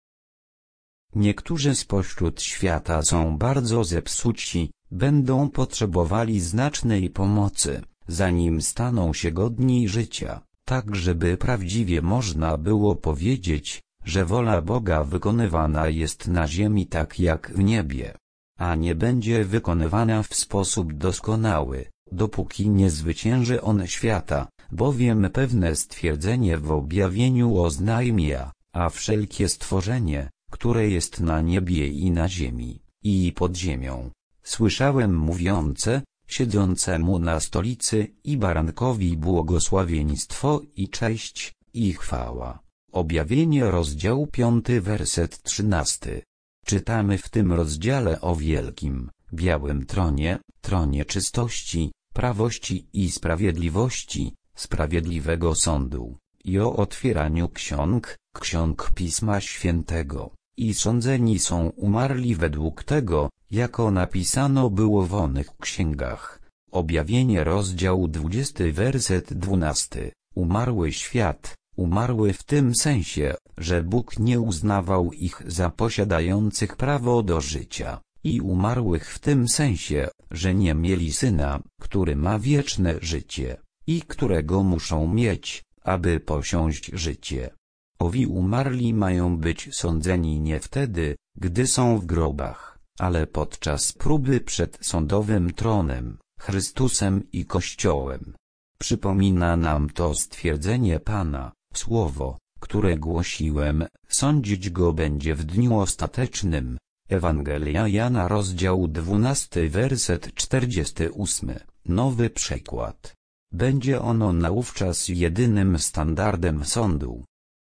A: Niektórzy spośród świata są bardzo zepsuci, będą potrzebowali znacznej pomocy, zanim staną się godni życia, tak żeby prawdziwie można było powiedzieć, że wola Boga wykonywana jest na ziemi tak jak w niebie, a nie będzie wykonywana w sposób doskonały, dopóki nie zwycięży on świata, bowiem pewne stwierdzenie w objawieniu oznajmia, a wszelkie stworzenie, które jest na niebie i na ziemi, i pod ziemią, słyszałem mówiące, siedzącemu na stolicy i barankowi błogosławieństwo i cześć, i chwała. Objawienie rozdział piąty werset trzynasty. Czytamy w tym rozdziale o wielkim, białym tronie, tronie czystości, prawości i sprawiedliwości, sprawiedliwego sądu, i o otwieraniu ksiąg, ksiąg Pisma Świętego, i sądzeni są umarli według tego, jako napisano było w onych księgach. Objawienie rozdział dwudziesty werset dwunasty. Umarły świat, umarły w tym sensie, że Bóg nie uznawał ich za posiadających prawo do życia, i umarłych w tym sensie, że nie mieli Syna, który ma wieczne życie, i którego muszą mieć, aby posiąść życie. Owi umarli mają być sądzeni nie wtedy, gdy są w grobach, ale podczas próby przed sądowym tronem, Chrystusem i Kościołem. Przypomina nam to stwierdzenie Pana, słowo, które głosiłem, sądzić go będzie w dniu ostatecznym. Ewangelia Jana rozdział dwunasty werset czterdziesty ósmy, nowy przekład. Będzie ono naówczas jedynym standardem sądu.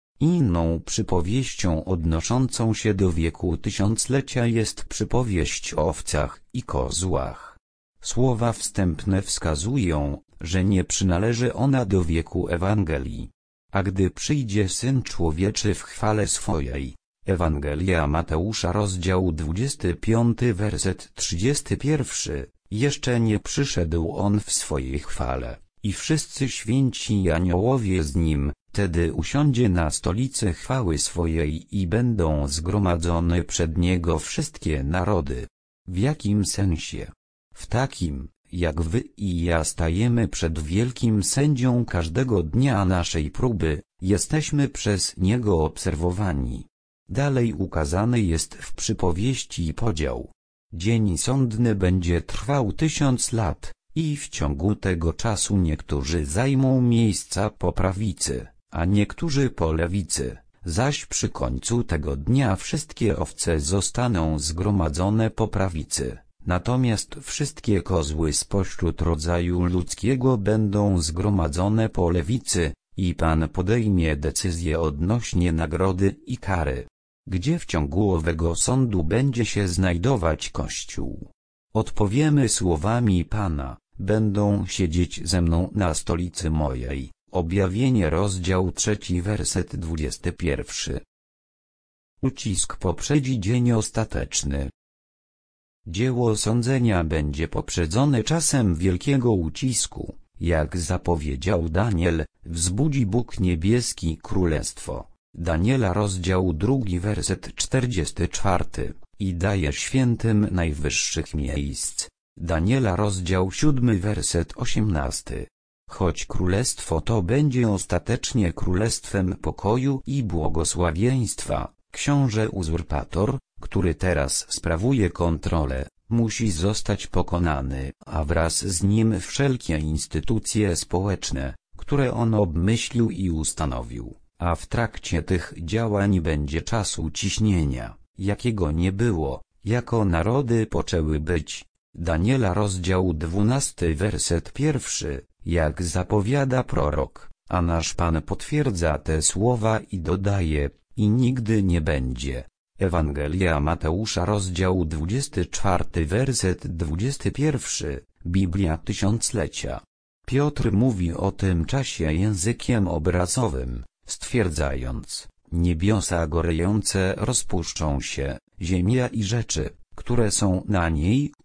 A: Inną przypowieścią odnoszącą się do wieku tysiąclecia jest przypowieść o owcach i kozłach. Słowa wstępne wskazują, że nie przynależy ona do wieku Ewangelii. A gdy przyjdzie Syn Człowieczy w chwale swojej. Ewangelia Mateusza rozdział dwudziesty piąty werset trzydziesty pierwszy. Jeszcze nie przyszedł On w swojej chwale, i wszyscy święci i aniołowie z Nim, wtedy usiądzie na stolicy chwały swojej i będą zgromadzone przed Niego wszystkie narody. W jakim sensie? W takim, jak wy i ja stajemy przed wielkim sędzią każdego dnia naszej próby, jesteśmy przez Niego obserwowani. Dalej ukazany jest w przypowieści podział. Dzień sądny będzie trwał tysiąc lat, i w ciągu tego czasu niektórzy zajmą miejsca po prawicy, a niektórzy po lewicy, zaś przy końcu tego dnia wszystkie owce zostaną zgromadzone po prawicy, natomiast wszystkie kozły spośród rodzaju ludzkiego będą zgromadzone po lewicy, i Pan podejmie decyzję odnośnie nagrody i kary. Gdzie w ciągu owego sądu będzie się znajdować Kościół? Odpowiemy słowami Pana, będą siedzieć ze mną na stolicy mojej. Objawienie rozdział trzeci werset dwudziesty pierwszy. Ucisk poprzedzi dzień ostateczny. Dzieło sądzenia będzie poprzedzone czasem wielkiego ucisku, jak zapowiedział Daniel, wzbudzi Bóg niebieski królestwo. Daniela rozdział drugi werset czterdziesty czwarty, i daje świętym najwyższych miejsc. Daniela rozdział siódmy werset osiemnasty. Choć królestwo to będzie ostatecznie królestwem pokoju i błogosławieństwa, książę uzurpator, który teraz sprawuje kontrolę, musi zostać pokonany, a wraz z nim wszelkie instytucje społeczne, które on obmyślił i ustanowił, a w trakcie tych działań będzie czasu ciśnienia, jakiego nie było, jako narody poczęły być. Daniela rozdział dwunasty werset pierwszy, jak zapowiada prorok, a nasz Pan potwierdza te słowa i dodaje, i nigdy nie będzie. Ewangelia Mateusza rozdział dwudziesty czwarty werset dwudziesty pierwszy, Biblia Tysiąclecia. Piotr mówi o tym czasie językiem obrazowym, stwierdzając, niebiosa gorejące rozpuszczą się, ziemia i rzeczy, które są na niej,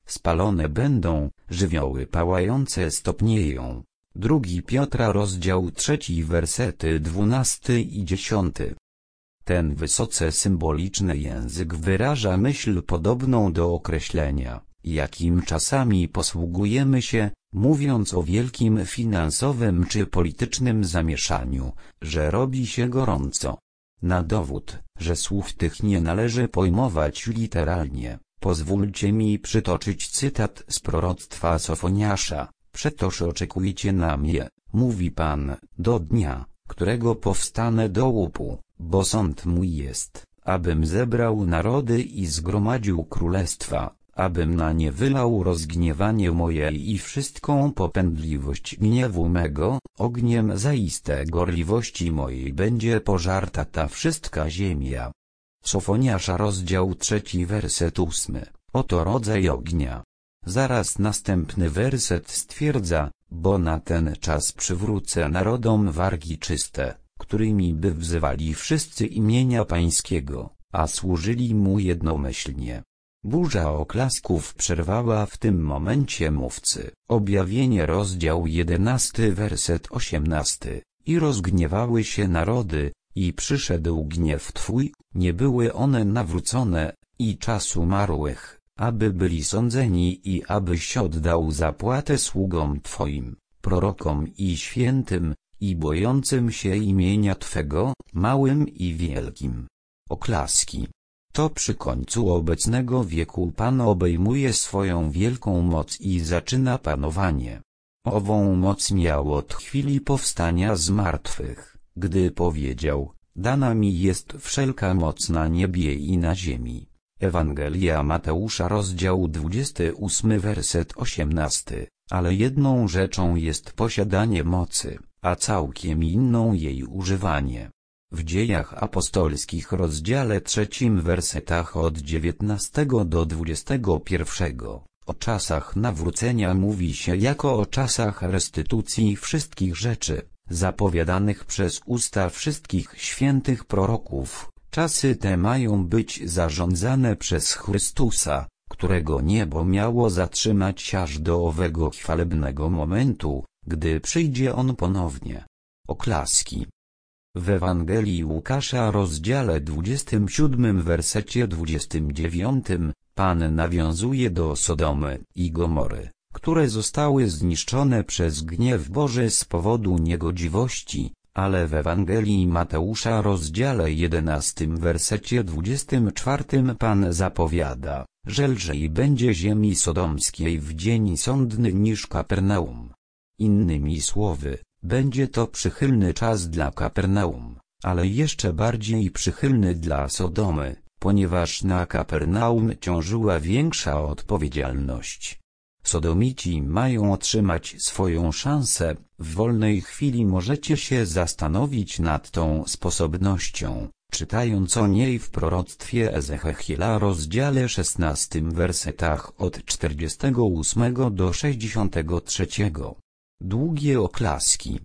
A: spalone będą, żywioły pałające stopnieją. Drugi Piotra rozdział trzeci wersety dwunasty i dziesiąty. Ten wysoce symboliczny język wyraża myśl podobną do określenia, jakim czasami posługujemy się, mówiąc o wielkim finansowym czy politycznym zamieszaniu, że robi się gorąco. Na dowód, że słów tych nie należy pojmować literalnie, pozwólcie mi przytoczyć cytat z proroctwa Sofoniasza. Przetoż oczekujcie na mnie, mówi Pan, do dnia, którego powstanę do łupu, bo sąd mój jest, abym zebrał narody i zgromadził królestwa, abym na nie wylał rozgniewanie moje i wszystką popędliwość gniewu mego, ogniem zaiste gorliwości mojej będzie pożarta ta wszystka ziemia. Sofoniasza rozdział trzeci werset ósmy, oto rodzaj ognia. Zaraz następny werset stwierdza, bo na ten czas przywrócę narodom wargi czyste, którymi by wzywali wszyscy imienia Pańskiego, a służyli Mu jednomyślnie. Burza oklasków przerwała w tym momencie mówcy. Objawienie rozdział jedenasty werset osiemnasty. I rozgniewały się narody, i przyszedł gniew Twój, nie były one nawrócone, i czas umarłych, aby byli sądzeni i abyś oddał zapłatę sługom Twoim, prorokom i świętym, i bojącym się imienia Twego, małym i wielkim. Oklaski. To przy końcu obecnego wieku Pan obejmuje swoją wielką moc i zaczyna panowanie. Ową moc miał od chwili powstania z martwych, gdy powiedział, dana mi jest wszelka moc na niebie i na ziemi. Ewangelia Mateusza rozdział dwudziesty ósmy werset osiemnasty. Ale jedną rzeczą jest posiadanie mocy, a całkiem inną jej używanie. W Dziejach Apostolskich rozdziale trzecim wersetach od dziewiętnastego do dwudziestego pierwszego, o czasach nawrócenia mówi się jako o czasach restytucji wszystkich rzeczy, zapowiadanych przez usta wszystkich świętych proroków. Czasy te mają być zarządzane przez Chrystusa, którego niebo miało zatrzymać aż do owego chwalebnego momentu, gdy przyjdzie On ponownie. Oklaski. W Ewangelii Łukasza rozdziale dwudziestym siódmym wersecie dwudziestym dziewiątym, Pan nawiązuje do Sodomy i Gomory, które zostały zniszczone przez gniew Boży z powodu niegodziwości, ale w Ewangelii Mateusza rozdziale jedenastym wersecie dwudziestym czwartym Pan zapowiada, że lżej będzie ziemi sodomskiej w dzień sądny niż Kapernaum. Innymi słowy, będzie to przychylny czas dla Kapernaum, ale jeszcze bardziej przychylny dla Sodomy, ponieważ na Kapernaum ciążyła większa odpowiedzialność. Sodomici mają otrzymać swoją szansę, w wolnej chwili możecie się zastanowić nad tą sposobnością, czytając o niej w proroctwie Ezechiela rozdziale szesnastym wersetach od czterdziestego ósmego do sześćdziesiątego trzeciego. Długie oklaski.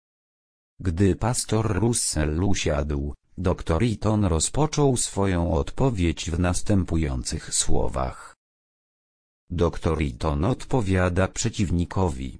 A: Gdy pastor Russell usiadł, doktor Eaton rozpoczął swoją odpowiedź w następujących słowach. Doktor Eaton odpowiada przeciwnikowi.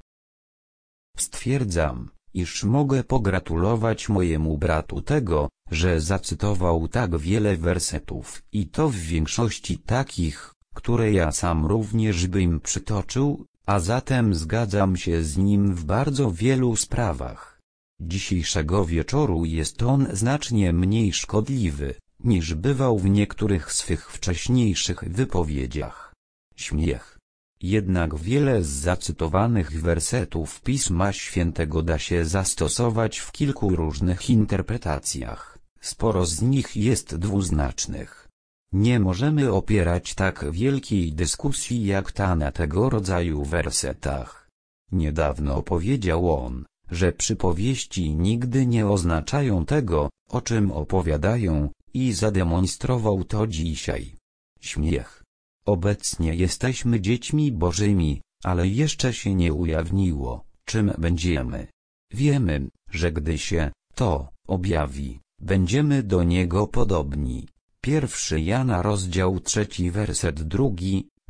A: Stwierdzam, iż mogę pogratulować mojemu bratu tego, że zacytował tak wiele wersetów i to w większości takich, które ja sam również bym przytoczył, a zatem zgadzam się z nim w bardzo wielu sprawach. Dzisiejszego wieczoru jest on znacznie mniej szkodliwy, niż bywał w niektórych swych wcześniejszych wypowiedziach. Śmiech. Jednak wiele z zacytowanych wersetów Pisma Świętego da się zastosować w kilku różnych interpretacjach, sporo z nich jest dwuznacznych. Nie możemy opierać tak wielkiej dyskusji jak ta na tego rodzaju wersetach. Niedawno powiedział on, że przypowieści nigdy nie oznaczają tego, o czym opowiadają, i zademonstrował to dzisiaj. Śmiech. Obecnie jesteśmy dziećmi Bożymi, ale jeszcze się nie ujawniło, czym będziemy. Wiemy, że gdy się to objawi, będziemy do Niego podobni. Pierwszy Jana rozdział trzeci werset drugi,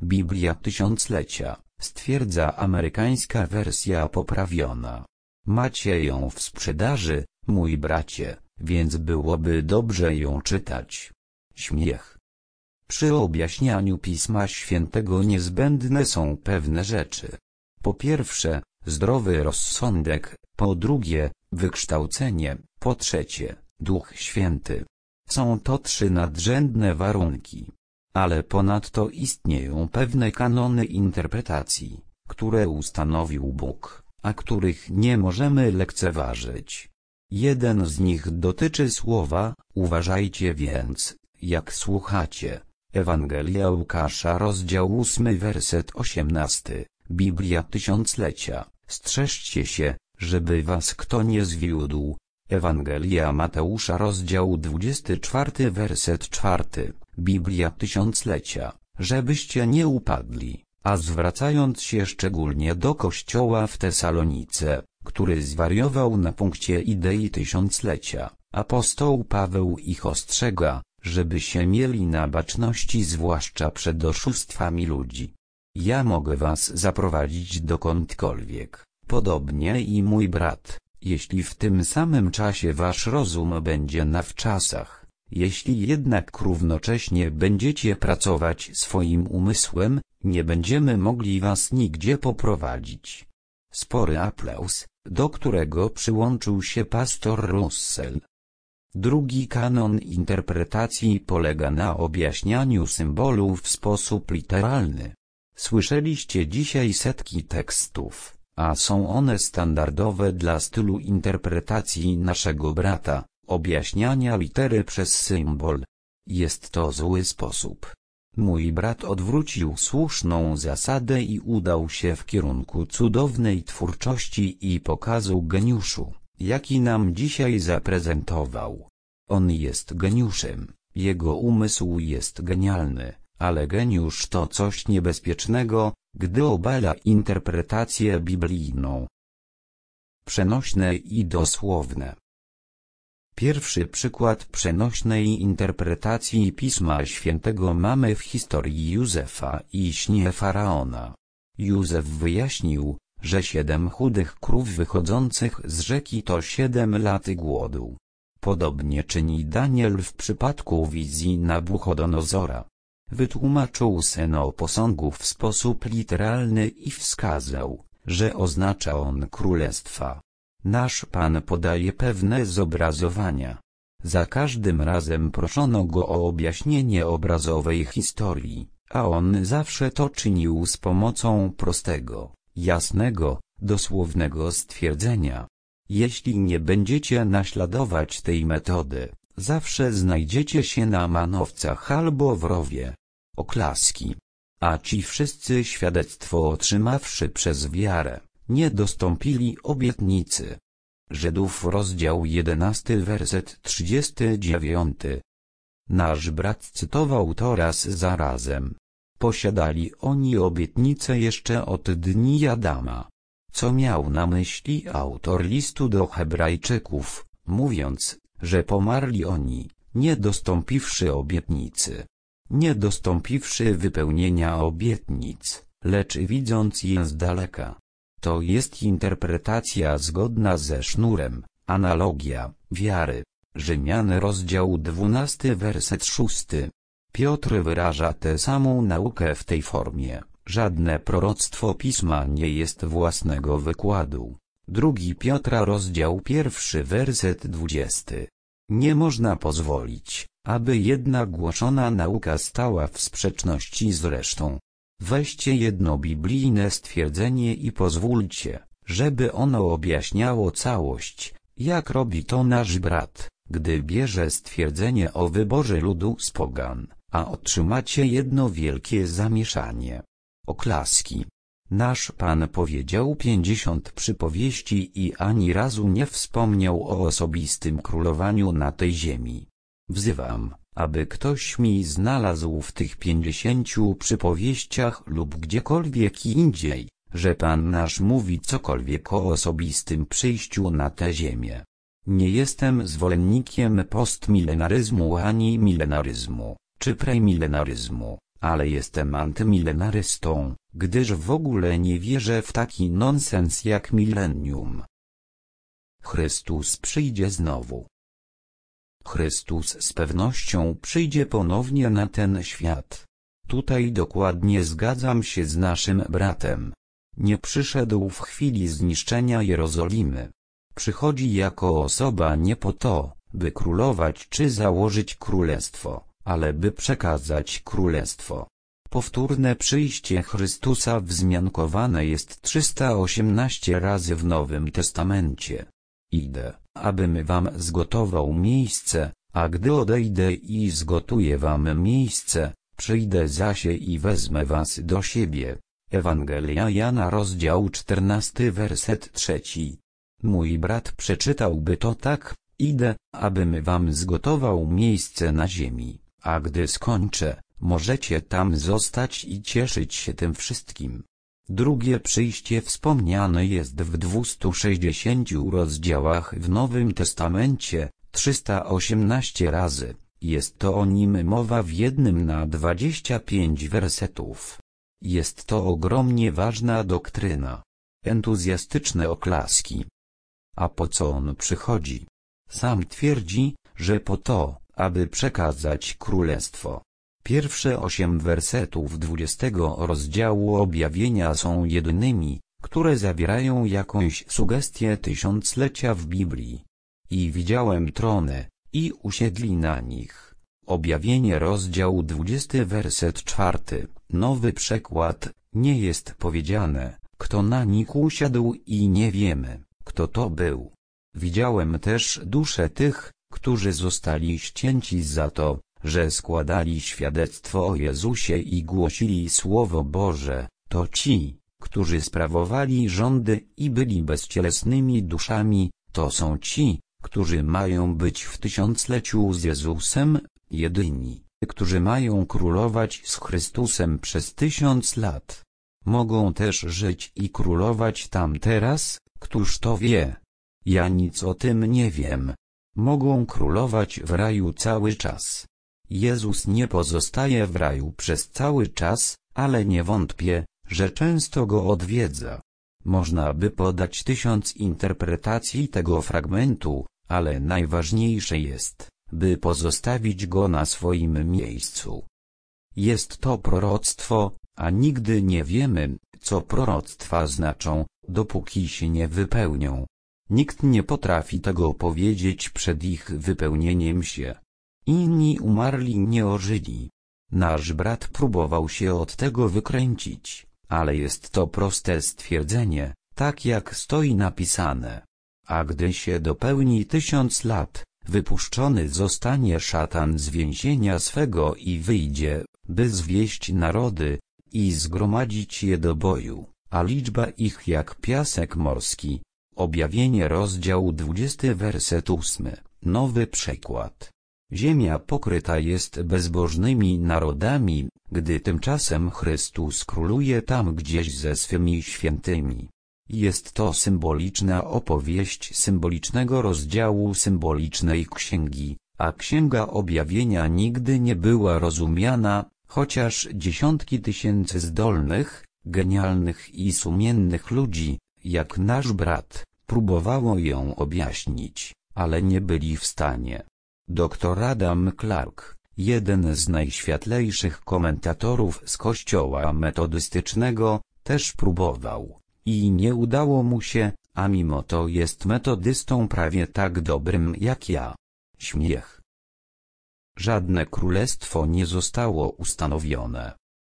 A: Biblia Tysiąclecia, stwierdza amerykańska wersja poprawiona. Macie ją w sprzedaży, mój bracie, więc byłoby dobrze ją czytać. Śmiech. Przy objaśnianiu Pisma Świętego niezbędne są pewne rzeczy. Po pierwsze, zdrowy rozsądek, po drugie, wykształcenie, po trzecie, Duch Święty. Są to trzy nadrzędne warunki. Ale ponadto istnieją pewne kanony interpretacji, które ustanowił Bóg, a których nie możemy lekceważyć. Jeden z nich dotyczy słowa, uważajcie więc, jak słuchacie. Ewangelia Łukasza rozdział ósmy werset osiemnasty, Biblia Tysiąclecia, strzeżcie się, żeby was kto nie zwiódł. Ewangelia Mateusza rozdział dwudziesty czwarty werset czwarty, Biblia Tysiąclecia, żebyście nie upadli, a zwracając się szczególnie do kościoła w Tesalonice, który zwariował na punkcie idei tysiąclecia, apostoł Paweł ich ostrzega, żeby się mieli na baczności zwłaszcza przed oszustwami ludzi. Ja mogę was zaprowadzić dokądkolwiek, podobnie i mój brat, jeśli w tym samym czasie wasz rozum będzie na wczasach. Jeśli jednak równocześnie będziecie pracować swoim umysłem, nie będziemy mogli was nigdzie poprowadzić. Spory aplauz, do którego przyłączył się pastor Russell. Drugi kanon interpretacji polega na objaśnianiu symbolu w sposób literalny. Słyszeliście dzisiaj setki tekstów, a są one standardowe dla stylu interpretacji naszego brata, objaśniania litery przez symbol. Jest to zły sposób. Mój brat odwrócił słuszną zasadę i udał się w kierunku cudownej twórczości i pokazu geniuszu, jaki nam dzisiaj zaprezentował. On jest geniuszem, jego umysł jest genialny, ale geniusz to coś niebezpiecznego, gdy obala interpretację biblijną. Przenośne i dosłowne. Pierwszy przykład przenośnej interpretacji Pisma Świętego mamy w historii Józefa i śnie Faraona. Józef wyjaśnił, że siedem chudych krów wychodzących z rzeki to siedem lat głodu. Podobnie czyni Daniel w przypadku wizji Nabuchodonozora. Wytłumaczył sen o posągu w sposób literalny i wskazał, że oznacza on królestwa. Nasz Pan podaje pewne zobrazowania. Za każdym razem proszono go o objaśnienie obrazowej historii, a on zawsze to czynił z pomocą prostego, jasnego, dosłownego stwierdzenia. Jeśli nie będziecie naśladować tej metody, zawsze znajdziecie się na manowcach albo w rowie. Oklaski. A ci wszyscy świadectwo otrzymawszy przez wiarę, nie dostąpili obietnicy. Żydów rozdział jedenasty werset trzydziesty dziewiąty. Nasz brat cytował to raz za razem. Posiadali oni obietnicę jeszcze od dni Adama. Co miał na myśli autor listu do Hebrajczyków, mówiąc, że pomarli oni, nie dostąpiwszy obietnicy. Nie dostąpiwszy wypełnienia obietnic, lecz widząc je z daleka. To jest interpretacja zgodna ze sznurem, analogia, wiary. Rzymian rozdział dwunasty werset szósty. Piotr wyraża tę samą naukę w tej formie. Żadne proroctwo Pisma nie jest własnego wykładu. Drugi Piotra rozdział pierwszy werset dwudziesty. Nie można pozwolić, aby jedna głoszona nauka stała w sprzeczności z resztą. Weźcie jedno biblijne stwierdzenie i pozwólcie, żeby ono objaśniało całość, jak robi to nasz brat, gdy bierze stwierdzenie o wyborze ludu z pogan, a otrzymacie jedno wielkie zamieszanie. Oklaski. Nasz Pan powiedział pięćdziesiąt przypowieści i ani razu nie wspomniał o osobistym królowaniu na tej ziemi. Wzywam, aby ktoś mi znalazł w tych pięćdziesięciu przypowieściach lub gdziekolwiek indziej, że Pan nasz mówi cokolwiek o osobistym przyjściu na tę ziemię. Nie jestem zwolennikiem postmilenaryzmu ani milenaryzmu, czy premilenaryzmu, ale jestem antymilenarystą, gdyż w ogóle nie wierzę w taki nonsens jak millennium. Chrystus przyjdzie znowu. Chrystus z pewnością przyjdzie ponownie na ten świat. Tutaj dokładnie zgadzam się z naszym bratem. Nie przyszedł w chwili zniszczenia Jerozolimy. Przychodzi jako osoba nie po to, by królować czy założyć królestwo, ale by przekazać królestwo. Powtórne przyjście Chrystusa wzmiankowane jest trzysta osiemnaście razy w Nowym Testamencie. Idę, abym wam zgotował miejsce, a gdy odejdę i zgotuję wam miejsce, przyjdę zaś i wezmę was do siebie. Ewangelia Jana rozdział czternasty werset trzeci. Mój brat przeczytałby to tak: idę, abym wam zgotował miejsce na ziemi, a gdy skończę, możecie tam zostać i cieszyć się tym wszystkim. Drugie przyjście wspomniane jest w dwustu sześćdziesięciu rozdziałach w Nowym Testamencie, trzysta osiemnaście razy. Jest to o nim mowa w jednym na dwadzieścia pięć wersetów. Jest to ogromnie ważna doktryna. Entuzjastyczne oklaski. A po co on przychodzi? Sam twierdzi, że po to, aby przekazać królestwo. Pierwsze osiem wersetów dwudziestego rozdziału objawienia są jedynymi, które zawierają jakąś sugestię tysiąclecia w Biblii. I widziałem trony, i usiedli na nich. Objawienie rozdział dwudziesty werset czwarty, nowy przekład, nie jest powiedziane, kto na nich usiadł i nie wiemy, kto to był. Widziałem też dusze tych, którzy zostali ścięci za to, że składali świadectwo o Jezusie i głosili Słowo Boże, to ci, którzy sprawowali rządy i byli bezcielesnymi duszami, to są ci, którzy mają być w tysiącleciu z Jezusem, jedyni, którzy mają królować z Chrystusem przez tysiąc lat. Mogą też żyć i królować tam teraz, któż to wie? Ja nic o tym nie wiem. Mogą królować w raju cały czas. Jezus nie pozostaje w raju przez cały czas, ale nie wątpię, że często go odwiedza. Można by podać tysiąc interpretacji tego fragmentu, ale najważniejsze jest, by pozostawić go na swoim miejscu. Jest to proroctwo, a nigdy nie wiemy, co proroctwa znaczą, dopóki się nie wypełnią. Nikt nie potrafi tego powiedzieć przed ich wypełnieniem się. Inni umarli nie ożyli. Nasz brat próbował się od tego wykręcić, ale jest to proste stwierdzenie, tak jak stoi napisane. A gdy się dopełni tysiąc lat, wypuszczony zostanie szatan z więzienia swego i wyjdzie, by zwieść narody i zgromadzić je do boju, a liczba ich jak piasek morski. Objawienie rozdział dwudziesty werset ósmy, nowy przekład. Ziemia pokryta jest bezbożnymi narodami, gdy tymczasem Chrystus króluje tam gdzieś ze swymi świętymi. Jest to symboliczna opowieść symbolicznego rozdziału symbolicznej księgi, a księga objawienia nigdy nie była rozumiana, chociaż dziesiątki tysięcy zdolnych, genialnych i sumiennych ludzi, jak nasz brat, próbowało ją objaśnić, ale nie byli w stanie. Doktor Adam Clark, jeden z najświetlejszych komentatorów z kościoła metodystycznego, też próbował, i nie udało mu się, a mimo to jest metodystą prawie tak dobrym jak ja. Śmiech. Żadne królestwo nie zostało ustanowione.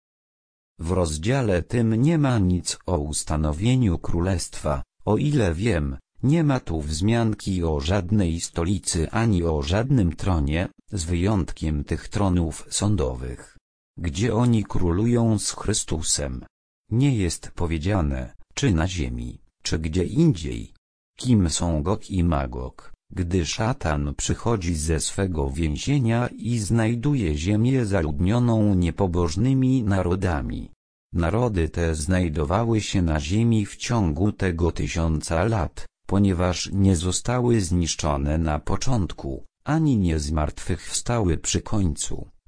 A: W rozdziale tym nie ma nic o ustanowieniu królestwa, o ile wiem, nie ma tu wzmianki o żadnej stolicy ani o żadnym tronie, z wyjątkiem tych tronów sądowych, gdzie oni królują z Chrystusem. Nie jest powiedziane, czy na ziemi, czy gdzie indziej. Kim są Gog i Magog, gdy szatan przychodzi ze swego więzienia i znajduje ziemię zaludnioną niepobożnymi narodami. Narody te znajdowały się na ziemi w ciągu tego tysiąca lat, ponieważ nie zostały zniszczone na początku, ani nie zmartwychwstały przy końcu,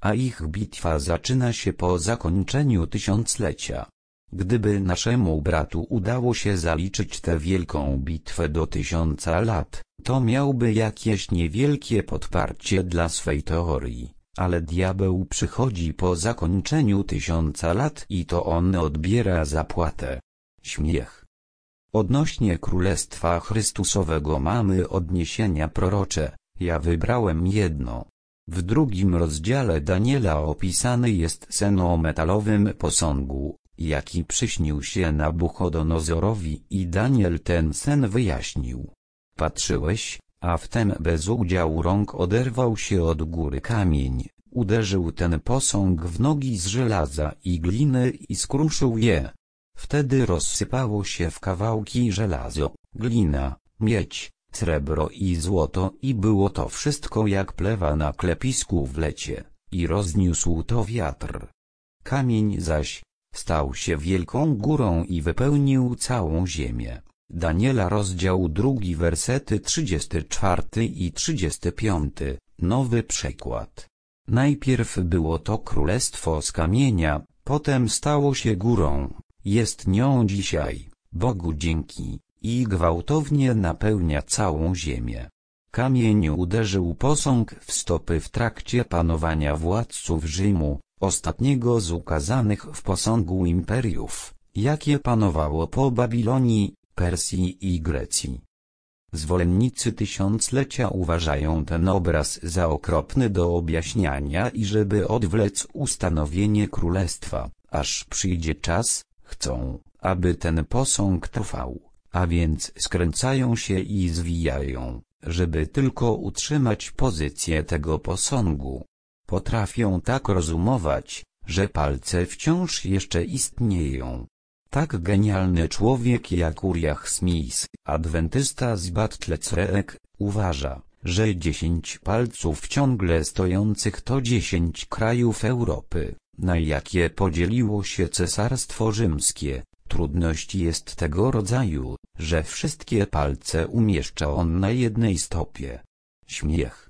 A: a ich bitwa zaczyna się po zakończeniu tysiąclecia. Gdyby naszemu bratu udało się zaliczyć tę wielką bitwę do tysiąca lat, to miałby jakieś niewielkie podparcie dla swej teorii, ale diabeł przychodzi po zakończeniu tysiąca lat i to on odbiera zapłatę. Śmiech. Odnośnie Królestwa Chrystusowego mamy odniesienia prorocze, ja wybrałem jedno. W drugim rozdziale Daniela opisany jest sen o metalowym posągu, jaki przyśnił się Nabuchodonozorowi i Daniel ten sen wyjaśnił. Patrzyłeś, a wtem bez udziału rąk oderwał się od góry kamień, uderzył ten posąg w nogi z żelaza i gliny i skruszył je. Wtedy rozsypało się w kawałki żelazo, glina, miedź, srebro i złoto i było to wszystko jak plewa na klepisku w lecie, i rozniósł to wiatr. Kamień zaś stał się wielką górą i wypełnił całą ziemię. Daniela rozdział drugi wersety trzydziesty czwarty i trzydziesty piąty, nowy przekład. Najpierw było to królestwo z kamienia, potem stało się górą, jest nią dzisiaj, Bogu dzięki, i gwałtownie napełnia całą ziemię. Kamień uderzył posąg w stopy w trakcie panowania władców Rzymu, ostatniego z ukazanych w posągu imperiów, jakie panowało po Babilonii, Persji i Grecji. Zwolennicy tysiąclecia uważają ten obraz za okropny do objaśniania i żeby odwlec ustanowienie królestwa, aż przyjdzie czas, chcą, aby ten posąg trwał, a więc skręcają się i zwijają, żeby tylko utrzymać pozycję tego posągu. Potrafią tak rozumować, że palce wciąż jeszcze istnieją. Tak genialny człowiek jak Uriah Smith, adwentysta z Bad-Lecrek, uważa, że dziesięć palców ciągle stojących to dziesięć krajów Europy, na jakie podzieliło się Cesarstwo Rzymskie. Trudność jest tego rodzaju, że wszystkie palce umieszcza on na jednej stopie. Śmiech.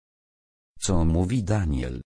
A: Co mówi Daniel?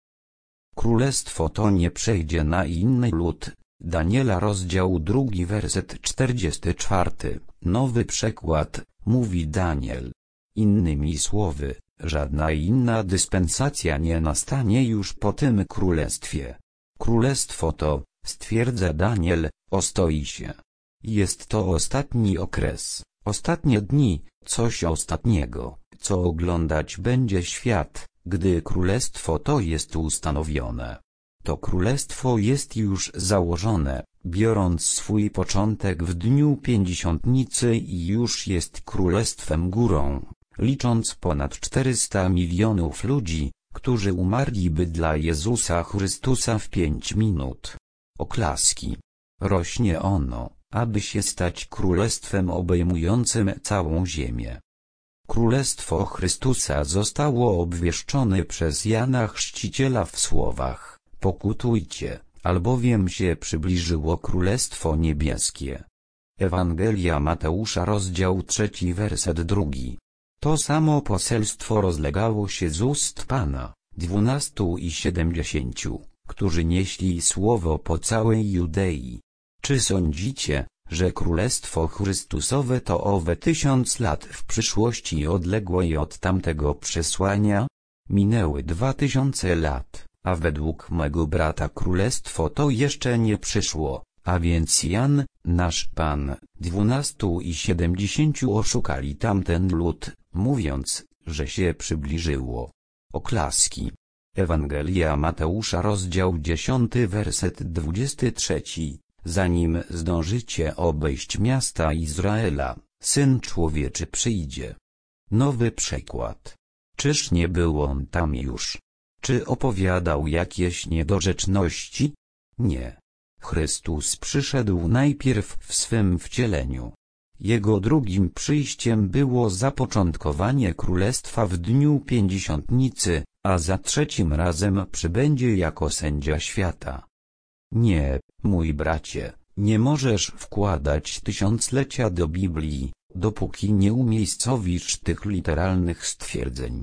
A: Królestwo to nie przejdzie na inny lud. Daniela rozdział drugi werset czterdziesty czwarty, nowy przekład, mówi Daniel. Innymi słowy, żadna inna dyspensacja nie nastanie już po tym królestwie. Królestwo to, stwierdza Daniel, ostoi się. Jest to ostatni okres, ostatnie dni, coś ostatniego, co oglądać będzie świat, gdy królestwo to jest ustanowione. To królestwo jest już założone, biorąc swój początek w dniu pięćdziesiątnicy i już jest królestwem górą, licząc ponad czterysta milionów ludzi, którzy umarliby dla Jezusa Chrystusa w pięć minut. Oklaski. Rośnie ono, aby się stać królestwem obejmującym całą ziemię. Królestwo Chrystusa zostało obwieszczone przez Jana Chrzciciela w słowach: pokutujcie, albowiem się przybliżyło Królestwo Niebieskie. Ewangelia Mateusza rozdział trzeci werset drugi. To samo poselstwo rozlegało się z ust Pana, dwunastu i siedemdziesięciu, którzy nieśli słowo po całej Judei. Czy sądzicie, że Królestwo Chrystusowe to owe tysiąc lat w przyszłości odległej od tamtego przesłania? Minęły dwa tysiące lat, a według mego brata Królestwo to jeszcze nie przyszło, a więc Jan, nasz Pan, dwunastu i siedemdziesięciu oszukali tamten lud, mówiąc, że się przybliżyło. Oklaski. Ewangelia Mateusza rozdział dziesiąty werset dwudziesty trzeci. Zanim zdążycie obejść miasta Izraela, Syn Człowieczy przyjdzie. Nowy przekład. Czyż nie był on tam już? Czy opowiadał jakieś niedorzeczności? Nie. Chrystus przyszedł najpierw w swym wcieleniu. Jego drugim przyjściem było zapoczątkowanie królestwa w dniu pięćdziesiątnicy, a za trzecim razem przybędzie jako sędzia świata. Nie, mój bracie, nie możesz wkładać tysiąclecia do Biblii, dopóki nie umiejscowisz tych literalnych stwierdzeń.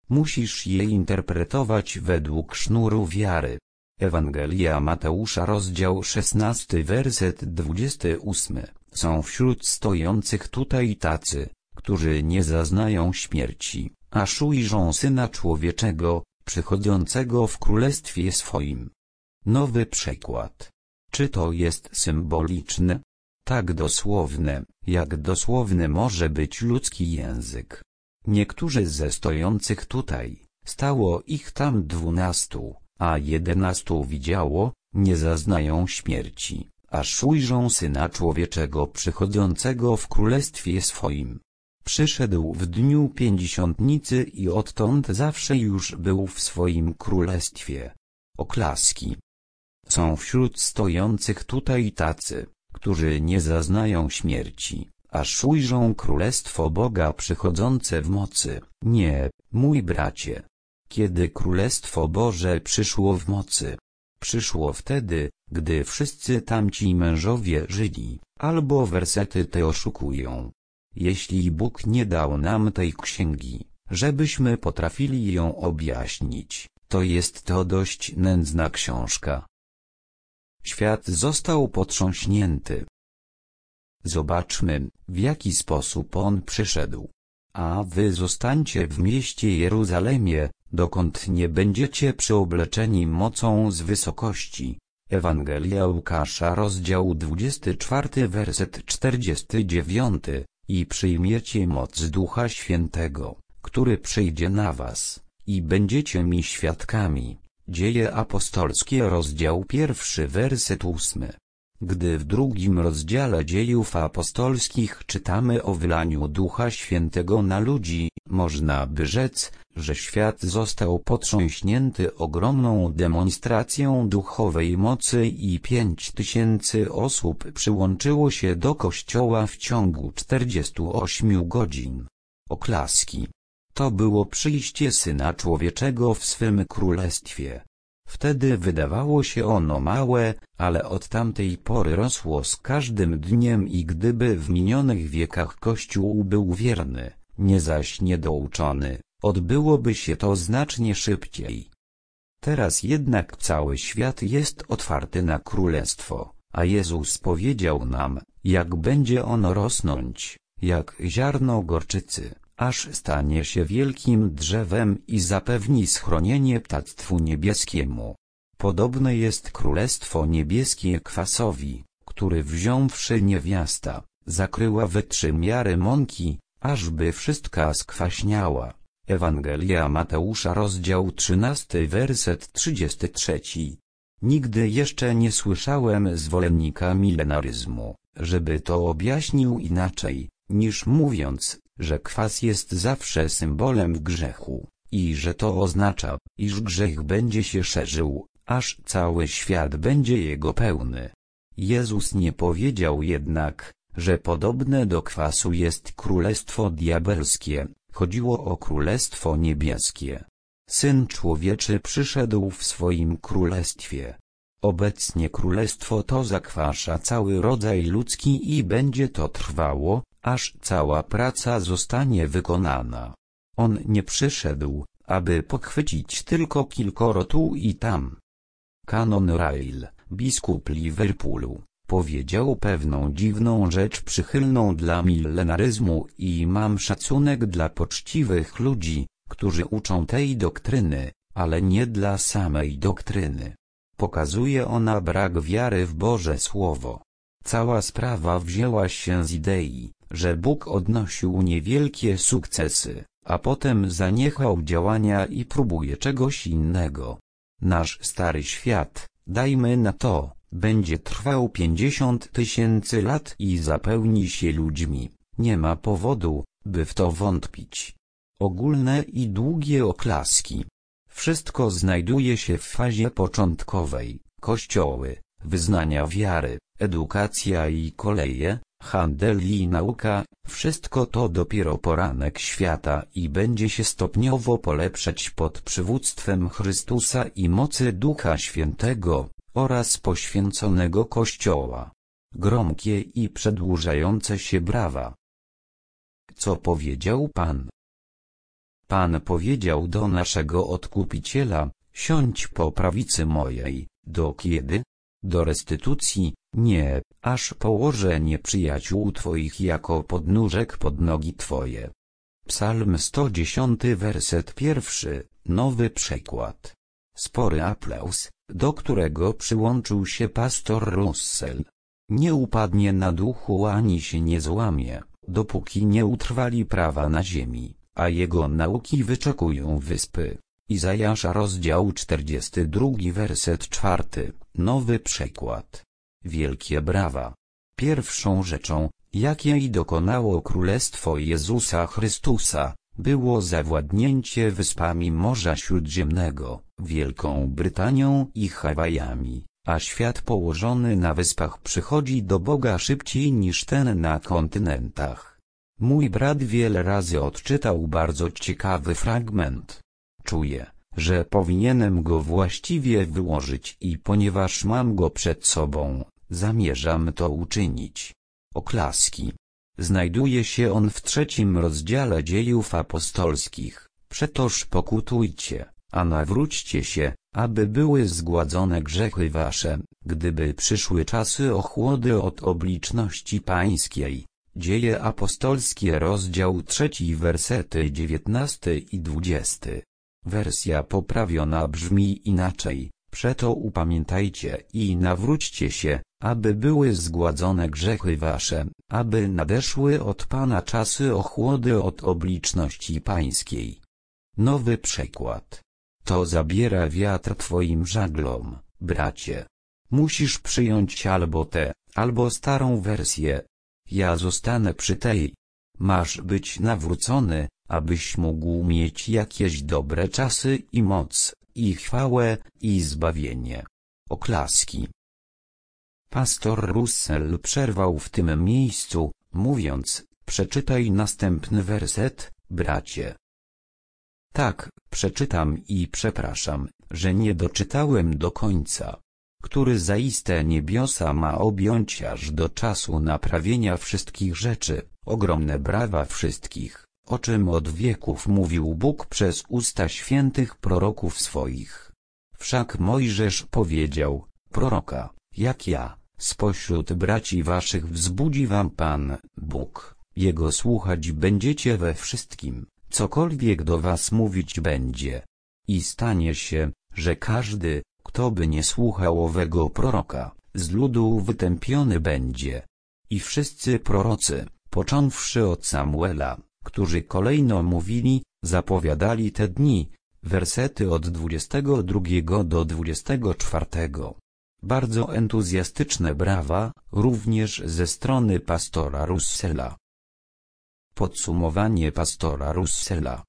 A: Musisz je interpretować według sznuru wiary. Ewangelia Mateusza rozdział szesnasty werset dwudziesty ósmy. Są wśród stojących tutaj tacy, którzy nie zaznają śmierci, aż ujrzą Syna Człowieczego, przychodzącego w królestwie swoim. Nowy przekład. Czy to jest symboliczne? Tak dosłowne, jak dosłowny może być ludzki język. Niektórzy ze stojących tutaj, stało ich tam dwunastu, a jedenastu widziało, nie zaznają śmierci, aż ujrzą Syna Człowieczego przychodzącego w królestwie swoim. Przyszedł w dniu pięćdziesiątnicy i odtąd zawsze już był w swoim królestwie. Oklaski. Są wśród stojących tutaj tacy, którzy nie zaznają śmierci, aż ujrzą królestwo Boga przychodzące w mocy. Nie, mój bracie. Kiedy królestwo Boże przyszło w mocy? Przyszło wtedy, gdy wszyscy tamci mężowie żyli, albo wersety te oszukują. Jeśli Bóg nie dał nam tej księgi, żebyśmy potrafili ją objaśnić, to jest to dość nędzna książka. Świat został potrząśnięty. Zobaczmy, w jaki sposób on przyszedł. A wy zostańcie w mieście Jeruzalemie, dokąd nie będziecie przyobleczeni mocą z wysokości. Ewangelia Łukasza rozdział dwudziesty czwarty werset czterdziesty dziewiąty. I przyjmiecie moc Ducha Świętego, który przyjdzie na was, i będziecie mi świadkami. Dzieje apostolskie rozdział pierwszy werset ósmy. Gdy w drugim rozdziale Dziejów apostolskich czytamy o wylaniu Ducha Świętego na ludzi, można by rzec, że świat został potrząśnięty ogromną demonstracją duchowej mocy i pięć tysięcy osób przyłączyło się do Kościoła w ciągu czterdziestu ośmiu godzin. Oklaski. To było przyjście Syna Człowieczego w swym królestwie. Wtedy wydawało się ono małe, ale od tamtej pory rosło z każdym dniem i gdyby w minionych wiekach Kościół był wierny, nie zaś niedouczony, odbyłoby się to znacznie szybciej. Teraz jednak cały świat jest otwarty na królestwo, a Jezus powiedział nam, jak będzie ono rosnąć, jak ziarno gorczycy, aż stanie się wielkim drzewem i zapewni schronienie Ptactwu Niebieskiemu. Podobne jest Królestwo Niebieskie kwasowi, który wziąwszy niewiasta, zakryła we trzy miary mąki, ażby wszystka skwaśniała. Ewangelia Mateusza rozdział trzynasty werset trzydziesty trzeci. Nigdy jeszcze nie słyszałem zwolennika milenaryzmu, żeby to objaśnił inaczej, niż mówiąc, że kwas jest zawsze symbolem grzechu, i że to oznacza, iż grzech będzie się szerzył, aż cały świat będzie jego pełny. Jezus nie powiedział jednak, że podobne do kwasu jest królestwo diabelskie, chodziło o królestwo niebieskie. Syn Człowieczy przyszedł w swoim królestwie. Obecnie królestwo to zakwasza cały rodzaj ludzki i będzie to trwało, aż cała praca zostanie wykonana. On nie przyszedł, aby pochwycić tylko kilkoro tu i tam. Canon Rail, biskup Liverpoolu, powiedział pewną dziwną rzecz przychylną dla milenaryzmu i mam szacunek dla poczciwych ludzi, którzy uczą tej doktryny, ale nie dla samej doktryny. Pokazuje ona brak wiary w Boże Słowo. Cała sprawa wzięła się z idei, że Bóg odnosił niewielkie sukcesy, a potem zaniechał działania i próbuje czegoś innego. Nasz stary świat, dajmy na to, będzie trwał pięćdziesiąt tysięcy lat i zapełni się ludźmi. Nie ma powodu, by w to wątpić. Ogólne i długie oklaski. Wszystko znajduje się w fazie początkowej. Kościoły, wyznania wiary, edukacja i koleje, handel i nauka, wszystko to dopiero poranek świata i będzie się stopniowo polepszać pod przywództwem Chrystusa i mocy Ducha Świętego oraz poświęconego Kościoła. Gromkie i przedłużające się brawa. Co powiedział Pan? Pan powiedział do naszego Odkupiciela: siądź po prawicy mojej. Do kiedy? Do restytucji? Nie, aż położę nieprzyjaciół Twoich jako podnóżek pod nogi Twoje. Psalm sto dziesiąty werset pierwszy, nowy przekład. Spory aplauz, do którego przyłączył się pastor Russell. Nie upadnie na duchu ani się nie złamie, dopóki nie utrwali prawa na ziemi, a jego nauki wyczekują wyspy. Izajasza rozdział czterdziesty drugi werset czwarty, nowy przekład. Wielkie brawa. Pierwszą rzeczą, jakiej dokonało Królestwo Jezusa Chrystusa, było zawładnięcie wyspami Morza Śródziemnego, Wielką Brytanią i Hawajami, a świat położony na wyspach przychodzi do Boga szybciej niż ten na kontynentach. Mój brat wiele razy odczytał bardzo ciekawy fragment. Czuję, że powinienem go właściwie wyłożyć i ponieważ mam go przed sobą, zamierzam to uczynić. Oklaski. Znajduje się on w trzecim rozdziale Dziejów Apostolskich. Przetoż pokutujcie, a nawróćcie się, aby były zgładzone grzechy wasze, gdyby przyszły czasy ochłody od obliczności pańskiej. Dzieje apostolskie rozdział trzeci wersety dziewiętnasty i dwudziesty. Wersja poprawiona brzmi inaczej: przeto upamiętajcie i nawróćcie się, aby były zgładzone grzechy wasze, aby nadeszły od Pana czasy ochłody od obliczności pańskiej. Nowy przekład. To zabiera wiatr twoim żaglom, bracie. Musisz przyjąć albo tę, albo starą wersję. Ja zostanę przy tej. Masz być nawrócony, abyś mógł mieć jakieś dobre czasy i moc, i chwałę, i zbawienie. Oklaski. Pastor Russell przerwał w tym miejscu, mówiąc: przeczytaj następny werset, bracie. Tak, przeczytam i przepraszam, że nie doczytałem do końca. Który zaiste niebiosa ma objąć aż do czasu naprawienia wszystkich rzeczy, ogromne brawa wszystkich, o czym od wieków mówił Bóg przez usta świętych proroków swoich. Wszak Mojżesz powiedział: proroka, jak ja, spośród braci waszych wzbudzi wam Pan, Bóg, Jego słuchać będziecie we wszystkim, cokolwiek do was mówić będzie. I stanie się, że każdy, kto by nie słuchał owego proroka, z ludu wytępiony będzie. I wszyscy prorocy, począwszy od Samuela, którzy kolejno mówili, zapowiadali te dni. Wersety od dwudziestego drugiego do dwudziestego czwartego. Bardzo entuzjastyczne brawa, również ze strony pastora Russella. Podsumowanie pastora Russella.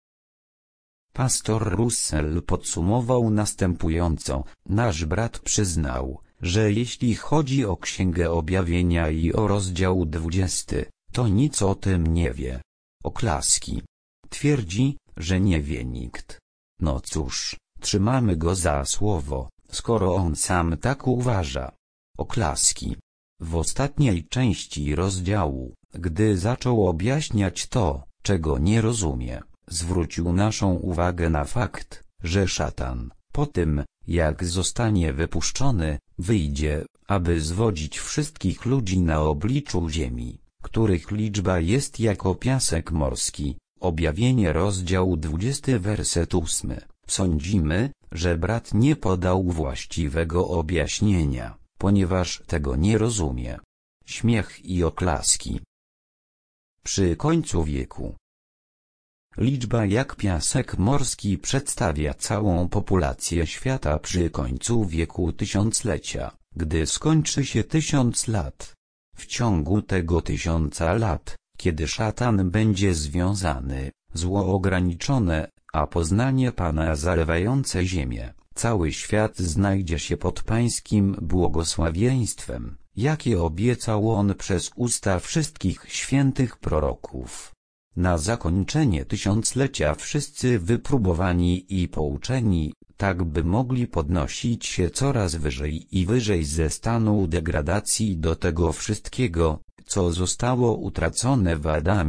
A: Pastor Russell podsumował następująco: nasz brat przyznał, że jeśli chodzi o Księgę Objawienia i o rozdział dwudziesty, to nic o tym nie wie. Oklaski. Twierdzi, że nie wie nikt. No cóż, trzymamy go za słowo, skoro on sam tak uważa. Oklaski. W ostatniej części rozdziału, gdy zaczął objaśniać to, czego nie rozumie, zwrócił naszą uwagę na fakt, że szatan, po tym, jak zostanie wypuszczony, wyjdzie, aby zwodzić wszystkich ludzi na obliczu ziemi, których liczba jest jako piasek morski. Objawienie rozdział dwudziesty werset ósmy. Sądzimy, że brat nie podał właściwego objaśnienia, ponieważ tego nie rozumie. Śmiech i oklaski. Przy końcu wieku. Liczba jak piasek morski przedstawia całą populację świata przy końcu wieku tysiąclecia, gdy skończy się tysiąc lat. W ciągu tego tysiąca lat, kiedy szatan będzie związany, zło ograniczone, a poznanie Pana zalewające ziemię, cały świat znajdzie się pod Pańskim błogosławieństwem, jakie obiecał On przez usta wszystkich świętych proroków. Na zakończenie tysiąclecia wszyscy wypróbowani i pouczeni, tak by mogli podnosić się coraz wyżej i wyżej ze stanu degradacji do tego wszystkiego, co zostało utracone w Adamie,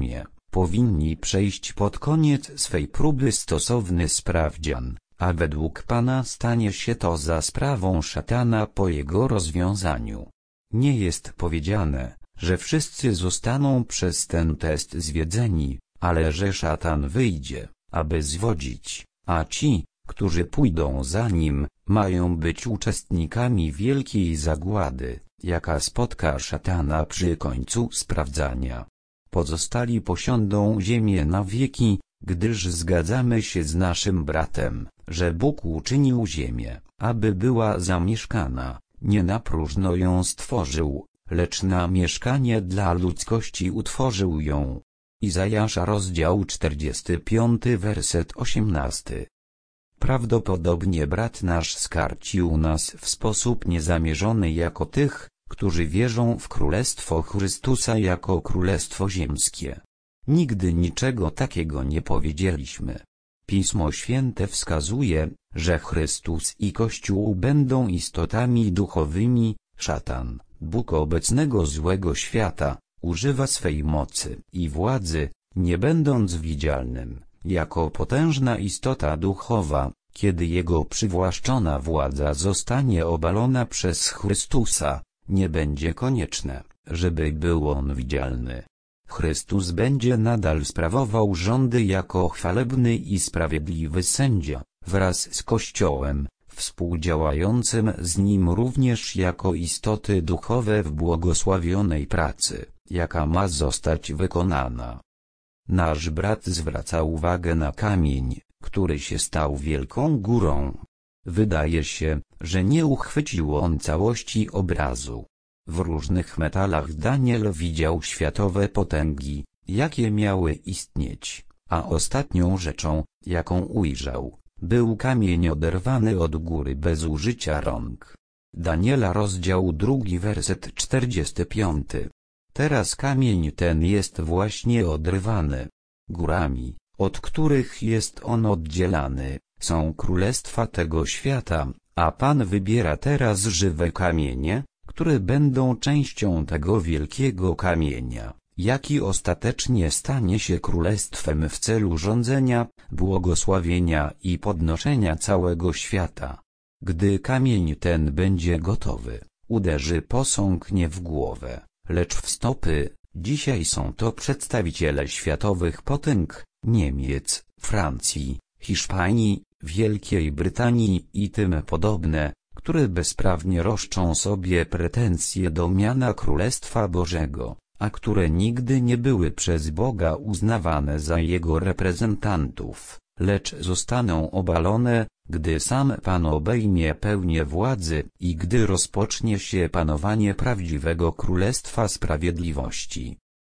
A: powinni przejść pod koniec swej próby stosowny sprawdzian, a według Pana stanie się to za sprawą szatana po jego rozwiązaniu. Nie jest powiedziane, że wszyscy zostaną przez ten test zwiedzeni, ale że szatan wyjdzie, aby zwodzić, a ci, którzy pójdą za nim, mają być uczestnikami wielkiej zagłady, jaka spotka szatana przy końcu sprawdzania. Pozostali posiądą ziemię na wieki, gdyż zgadzamy się z naszym bratem, że Bóg uczynił ziemię, aby była zamieszkana, nie na próżno ją stworzył, lecz na mieszkanie dla ludzkości utworzył ją. Izajasza rozdział czterdziesty piąty werset osiemnasty. Prawdopodobnie brat nasz skarcił nas w sposób niezamierzony jako tych, którzy wierzą w Królestwo Chrystusa jako Królestwo Ziemskie. Nigdy niczego takiego nie powiedzieliśmy. Pismo Święte wskazuje, że Chrystus i Kościół będą istotami duchowymi. Szatan, Bóg obecnego złego świata, używa swej mocy i władzy, nie będąc widzialnym, jako potężna istota duchowa, kiedy jego przywłaszczona władza zostanie obalona przez Chrystusa, nie będzie konieczne, żeby był on widzialny. Chrystus będzie nadal sprawował rządy jako chwalebny i sprawiedliwy sędzia, wraz z Kościołem, współdziałającym z nim również jako istoty duchowe w błogosławionej pracy, jaka ma zostać wykonana. Nasz brat zwraca uwagę na kamień, który się stał wielką górą. Wydaje się, że nie uchwycił on całości obrazu. W różnych metalach Daniel widział światowe potęgi, jakie miały istnieć, a ostatnią rzeczą, jaką ujrzał, był kamień oderwany od góry bez użycia rąk. Daniela rozdział drugi werset czterdziesty piąty. Teraz kamień ten jest właśnie odrywany. Górami, od których jest on oddzielany, są królestwa tego świata, a Pan wybiera teraz żywe kamienie, które będą częścią tego wielkiego kamienia, jaki ostatecznie stanie się królestwem w celu rządzenia, błogosławienia i podnoszenia całego świata. Gdy kamień ten będzie gotowy, uderzy posąg nie w głowę, lecz w stopy. Dzisiaj są to przedstawiciele światowych potęg, Niemiec, Francji, Hiszpanii, Wielkiej Brytanii i tym podobne, które bezprawnie roszczą sobie pretensje do miana Królestwa Bożego, a które nigdy nie były przez Boga uznawane za Jego reprezentantów, lecz zostaną obalone, gdy sam Pan obejmie pełnię władzy i gdy rozpocznie się panowanie prawdziwego Królestwa Sprawiedliwości.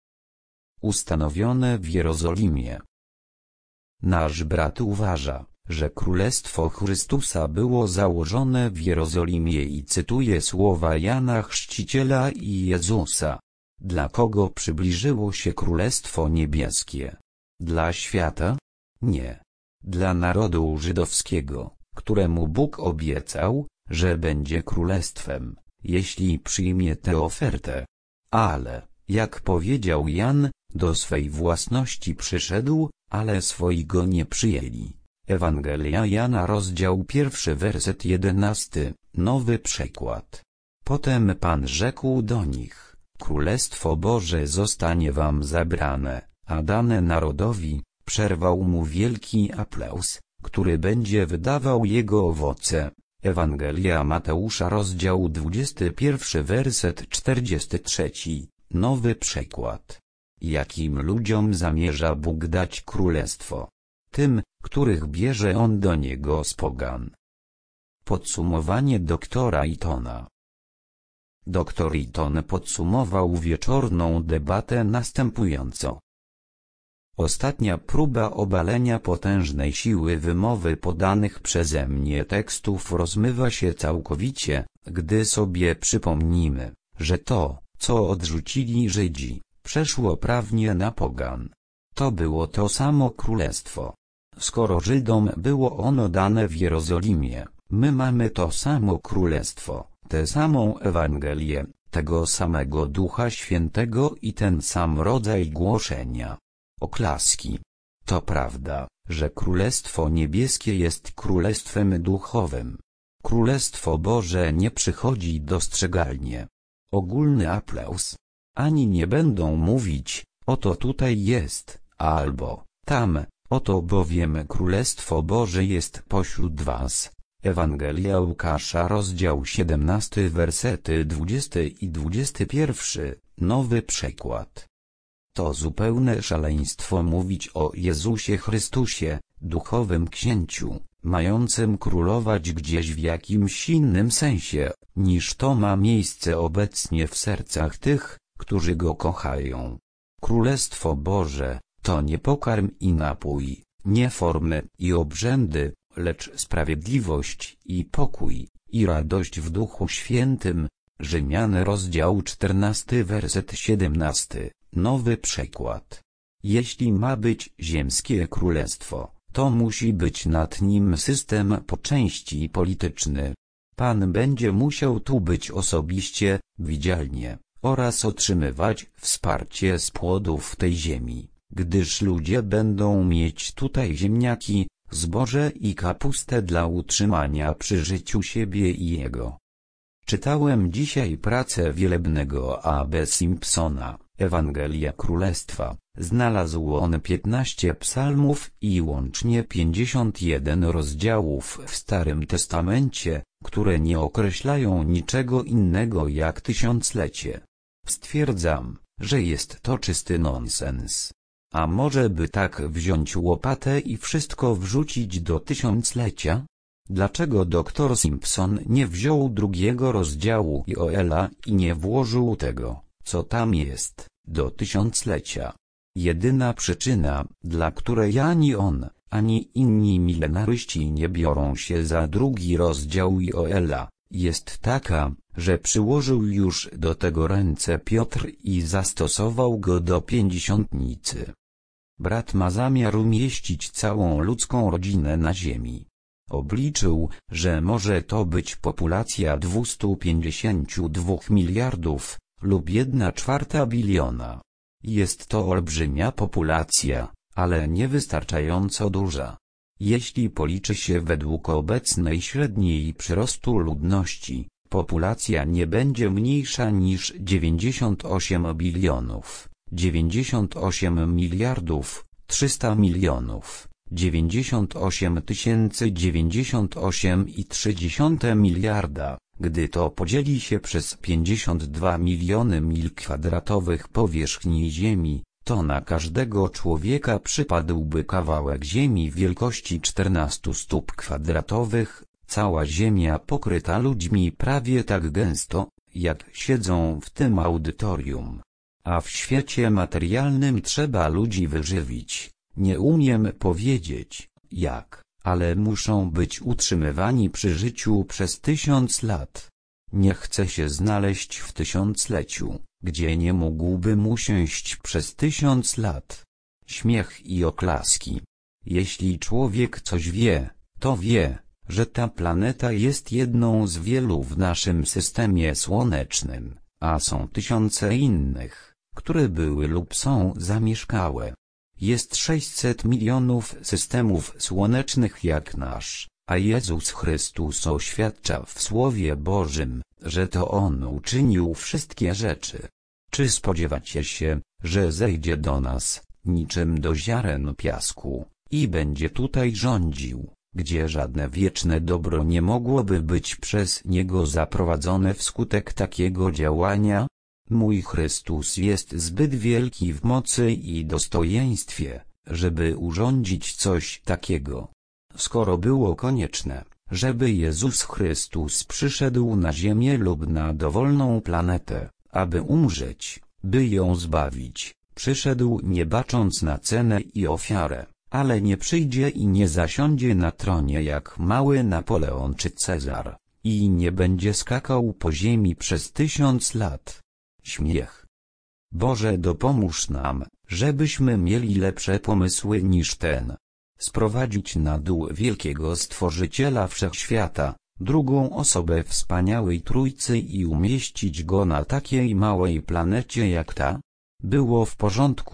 A: Ustanowione w Jerozolimie. Nasz brat uważa, że Królestwo Chrystusa było założone w Jerozolimie i cytuje słowa Jana Chrzciciela i Jezusa. Dla kogo przybliżyło się Królestwo Niebieskie? Dla świata? Nie. Dla narodu żydowskiego, któremu Bóg obiecał, że będzie królestwem, jeśli przyjmie tę ofertę. Ale, jak powiedział Jan, do swej własności przyszedł, ale swoi go nie przyjęli. Ewangelia Jana rozdział pierwszy werset jedenasty, nowy przekład. Potem Pan rzekł do nich, Królestwo Boże zostanie wam zabrane, a dane narodowi. Przerwał mu wielki aplauz, który będzie wydawał jego owoce. Ewangelia Mateusza rozdział dwudziesty pierwszy werset czterdziesty trzeci, nowy przekład. Jakim ludziom zamierza Bóg dać królestwo? Tym, których bierze On do Niego z pogan. Podsumowanie doktora Eatona. Doktor Eaton podsumował wieczorną debatę następująco. Ostatnia próba obalenia potężnej siły wymowy podanych przeze mnie tekstów rozmywa się całkowicie, gdy sobie przypomnimy, że to, co odrzucili Żydzi, przeszło prawnie na pogan. To było to samo królestwo. Skoro Żydom było ono dane w Jerozolimie, my mamy to samo królestwo, tę samą Ewangelię, tego samego Ducha Świętego i ten sam rodzaj głoszenia. Oklaski. To prawda, że Królestwo Niebieskie jest królestwem duchowym. Królestwo Boże nie przychodzi dostrzegalnie. Ogólny aplauz. Ani nie będą mówić, oto tutaj jest, albo tam, oto bowiem Królestwo Boże jest pośród was. Ewangelia Łukasza rozdział siedemnasty wersety dwudziesty i dwudziesty pierwszy, nowy przekład. To zupełne szaleństwo mówić o Jezusie Chrystusie, duchowym księciu, mającym królować gdzieś w jakimś innym sensie, niż to ma miejsce obecnie w sercach tych, którzy Go kochają. Królestwo Boże, to nie pokarm i napój, nie formy i obrzędy, lecz sprawiedliwość i pokój, i radość w Duchu Świętym. Rzymian rozdział czternasty werset siedemnasty, nowy przekład. Jeśli ma być ziemskie królestwo, to musi być nad nim system po części polityczny. Pan będzie musiał tu być osobiście, widzialnie, oraz otrzymywać wsparcie z płodów tej ziemi, gdyż ludzie będą mieć tutaj ziemniaki, zboże i kapustę dla utrzymania przy życiu siebie i jego. Czytałem dzisiaj pracę wielebnego A B Simpsona, Ewangelia Królestwa. Znalazł on piętnaście psalmów i łącznie pięćdziesiąt jeden rozdziałów w Starym Testamencie, które nie określają niczego innego jak tysiąclecie. Stwierdzam, że jest to czysty nonsens. A może by tak wziąć łopatę i wszystko wrzucić do tysiąclecia? Dlaczego doktor Simpson nie wziął drugiego rozdziału Joela i nie włożył tego, co tam jest, do tysiąclecia? Jedyna przyczyna, dla której ani on, ani inni milenaryści nie biorą się za drugi rozdział Joela, jest taka, że przyłożył już do tego ręce Piotr i zastosował go do pięćdziesiątnicy. Brat ma zamiar umieścić całą ludzką rodzinę na ziemi. Obliczył, że może to być populacja dwieście pięćdziesiąt dwa miliardów, lub jedna czwarta biliona. Jest to olbrzymia populacja, ale niewystarczająco duża. Jeśli policzy się według obecnej średniej przyrostu ludności, populacja nie będzie mniejsza niż dziewięćdziesiąt osiem bilionów, dziewięćdziesiąt osiem miliardów, trzysta milionów, dziewięćdziesiąt osiem tysięcy dziewięćdziesiąt osiem i trzy dziesiąte miliarda. Gdy to podzieli się przez pięćdziesiąt dwa miliony mil kwadratowych powierzchni Ziemi, to na każdego człowieka przypadłby kawałek ziemi wielkości czternastu stóp kwadratowych, cała Ziemia pokryta ludźmi prawie tak gęsto, jak siedzą w tym audytorium. A w świecie materialnym trzeba ludzi wyżywić. Nie umiem powiedzieć, jak, ale muszą być utrzymywani przy życiu przez tysiąc lat. Nie chcę się znaleźć w tysiącleciu, gdzie nie mógłbym usiąść przez tysiąc lat. Śmiech i oklaski. Jeśli człowiek coś wie, to wie, że ta planeta jest jedną z wielu w naszym systemie słonecznym, a są tysiące innych, które były lub są zamieszkałe. Jest sześćset milionów systemów słonecznych jak nasz, a Jezus Chrystus oświadcza w Słowie Bożym, że to On uczynił wszystkie rzeczy. Czy spodziewacie się, że zejdzie do nas, niczym do ziaren piasku, i będzie tutaj rządził, gdzie żadne wieczne dobro nie mogłoby być przez Niego zaprowadzone wskutek takiego działania? Mój Chrystus jest zbyt wielki w mocy i dostojeństwie, żeby urządzić coś takiego. Skoro było konieczne, żeby Jezus Chrystus przyszedł na ziemię lub na dowolną planetę, aby umrzeć, by ją zbawić, przyszedł nie bacząc na cenę i ofiarę, ale nie przyjdzie i nie zasiądzie na tronie jak mały Napoleon czy Cezar, i nie będzie skakał po ziemi przez tysiąc lat. Śmiech. Boże, dopomóż nam, żebyśmy mieli lepsze pomysły niż ten. Sprowadzić na dół wielkiego Stworzyciela Wszechświata, drugą osobę wspaniałej Trójcy i umieścić Go na takiej małej planecie jak ta? Było w porządku,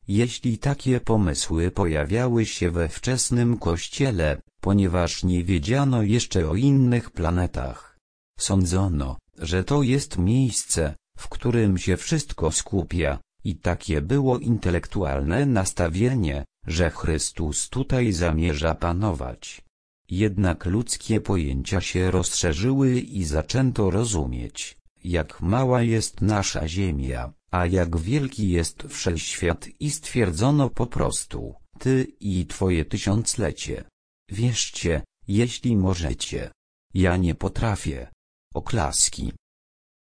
A: Jeśli takie pomysły pojawiały się we wczesnym Kościele, ponieważ nie wiedziano jeszcze o innych planetach, sądzono, że to jest miejsce, w którym się wszystko skupia, i takie było intelektualne nastawienie, że Chrystus tutaj zamierza panować. Jednak ludzkie pojęcia się rozszerzyły i zaczęto rozumieć, jak mała jest nasza Ziemia, a jak wielki jest wszechświat, i stwierdzono po prostu: ty i twoje tysiąclecie. Wierzcie, jeśli możecie. Ja nie potrafię. Oklaski.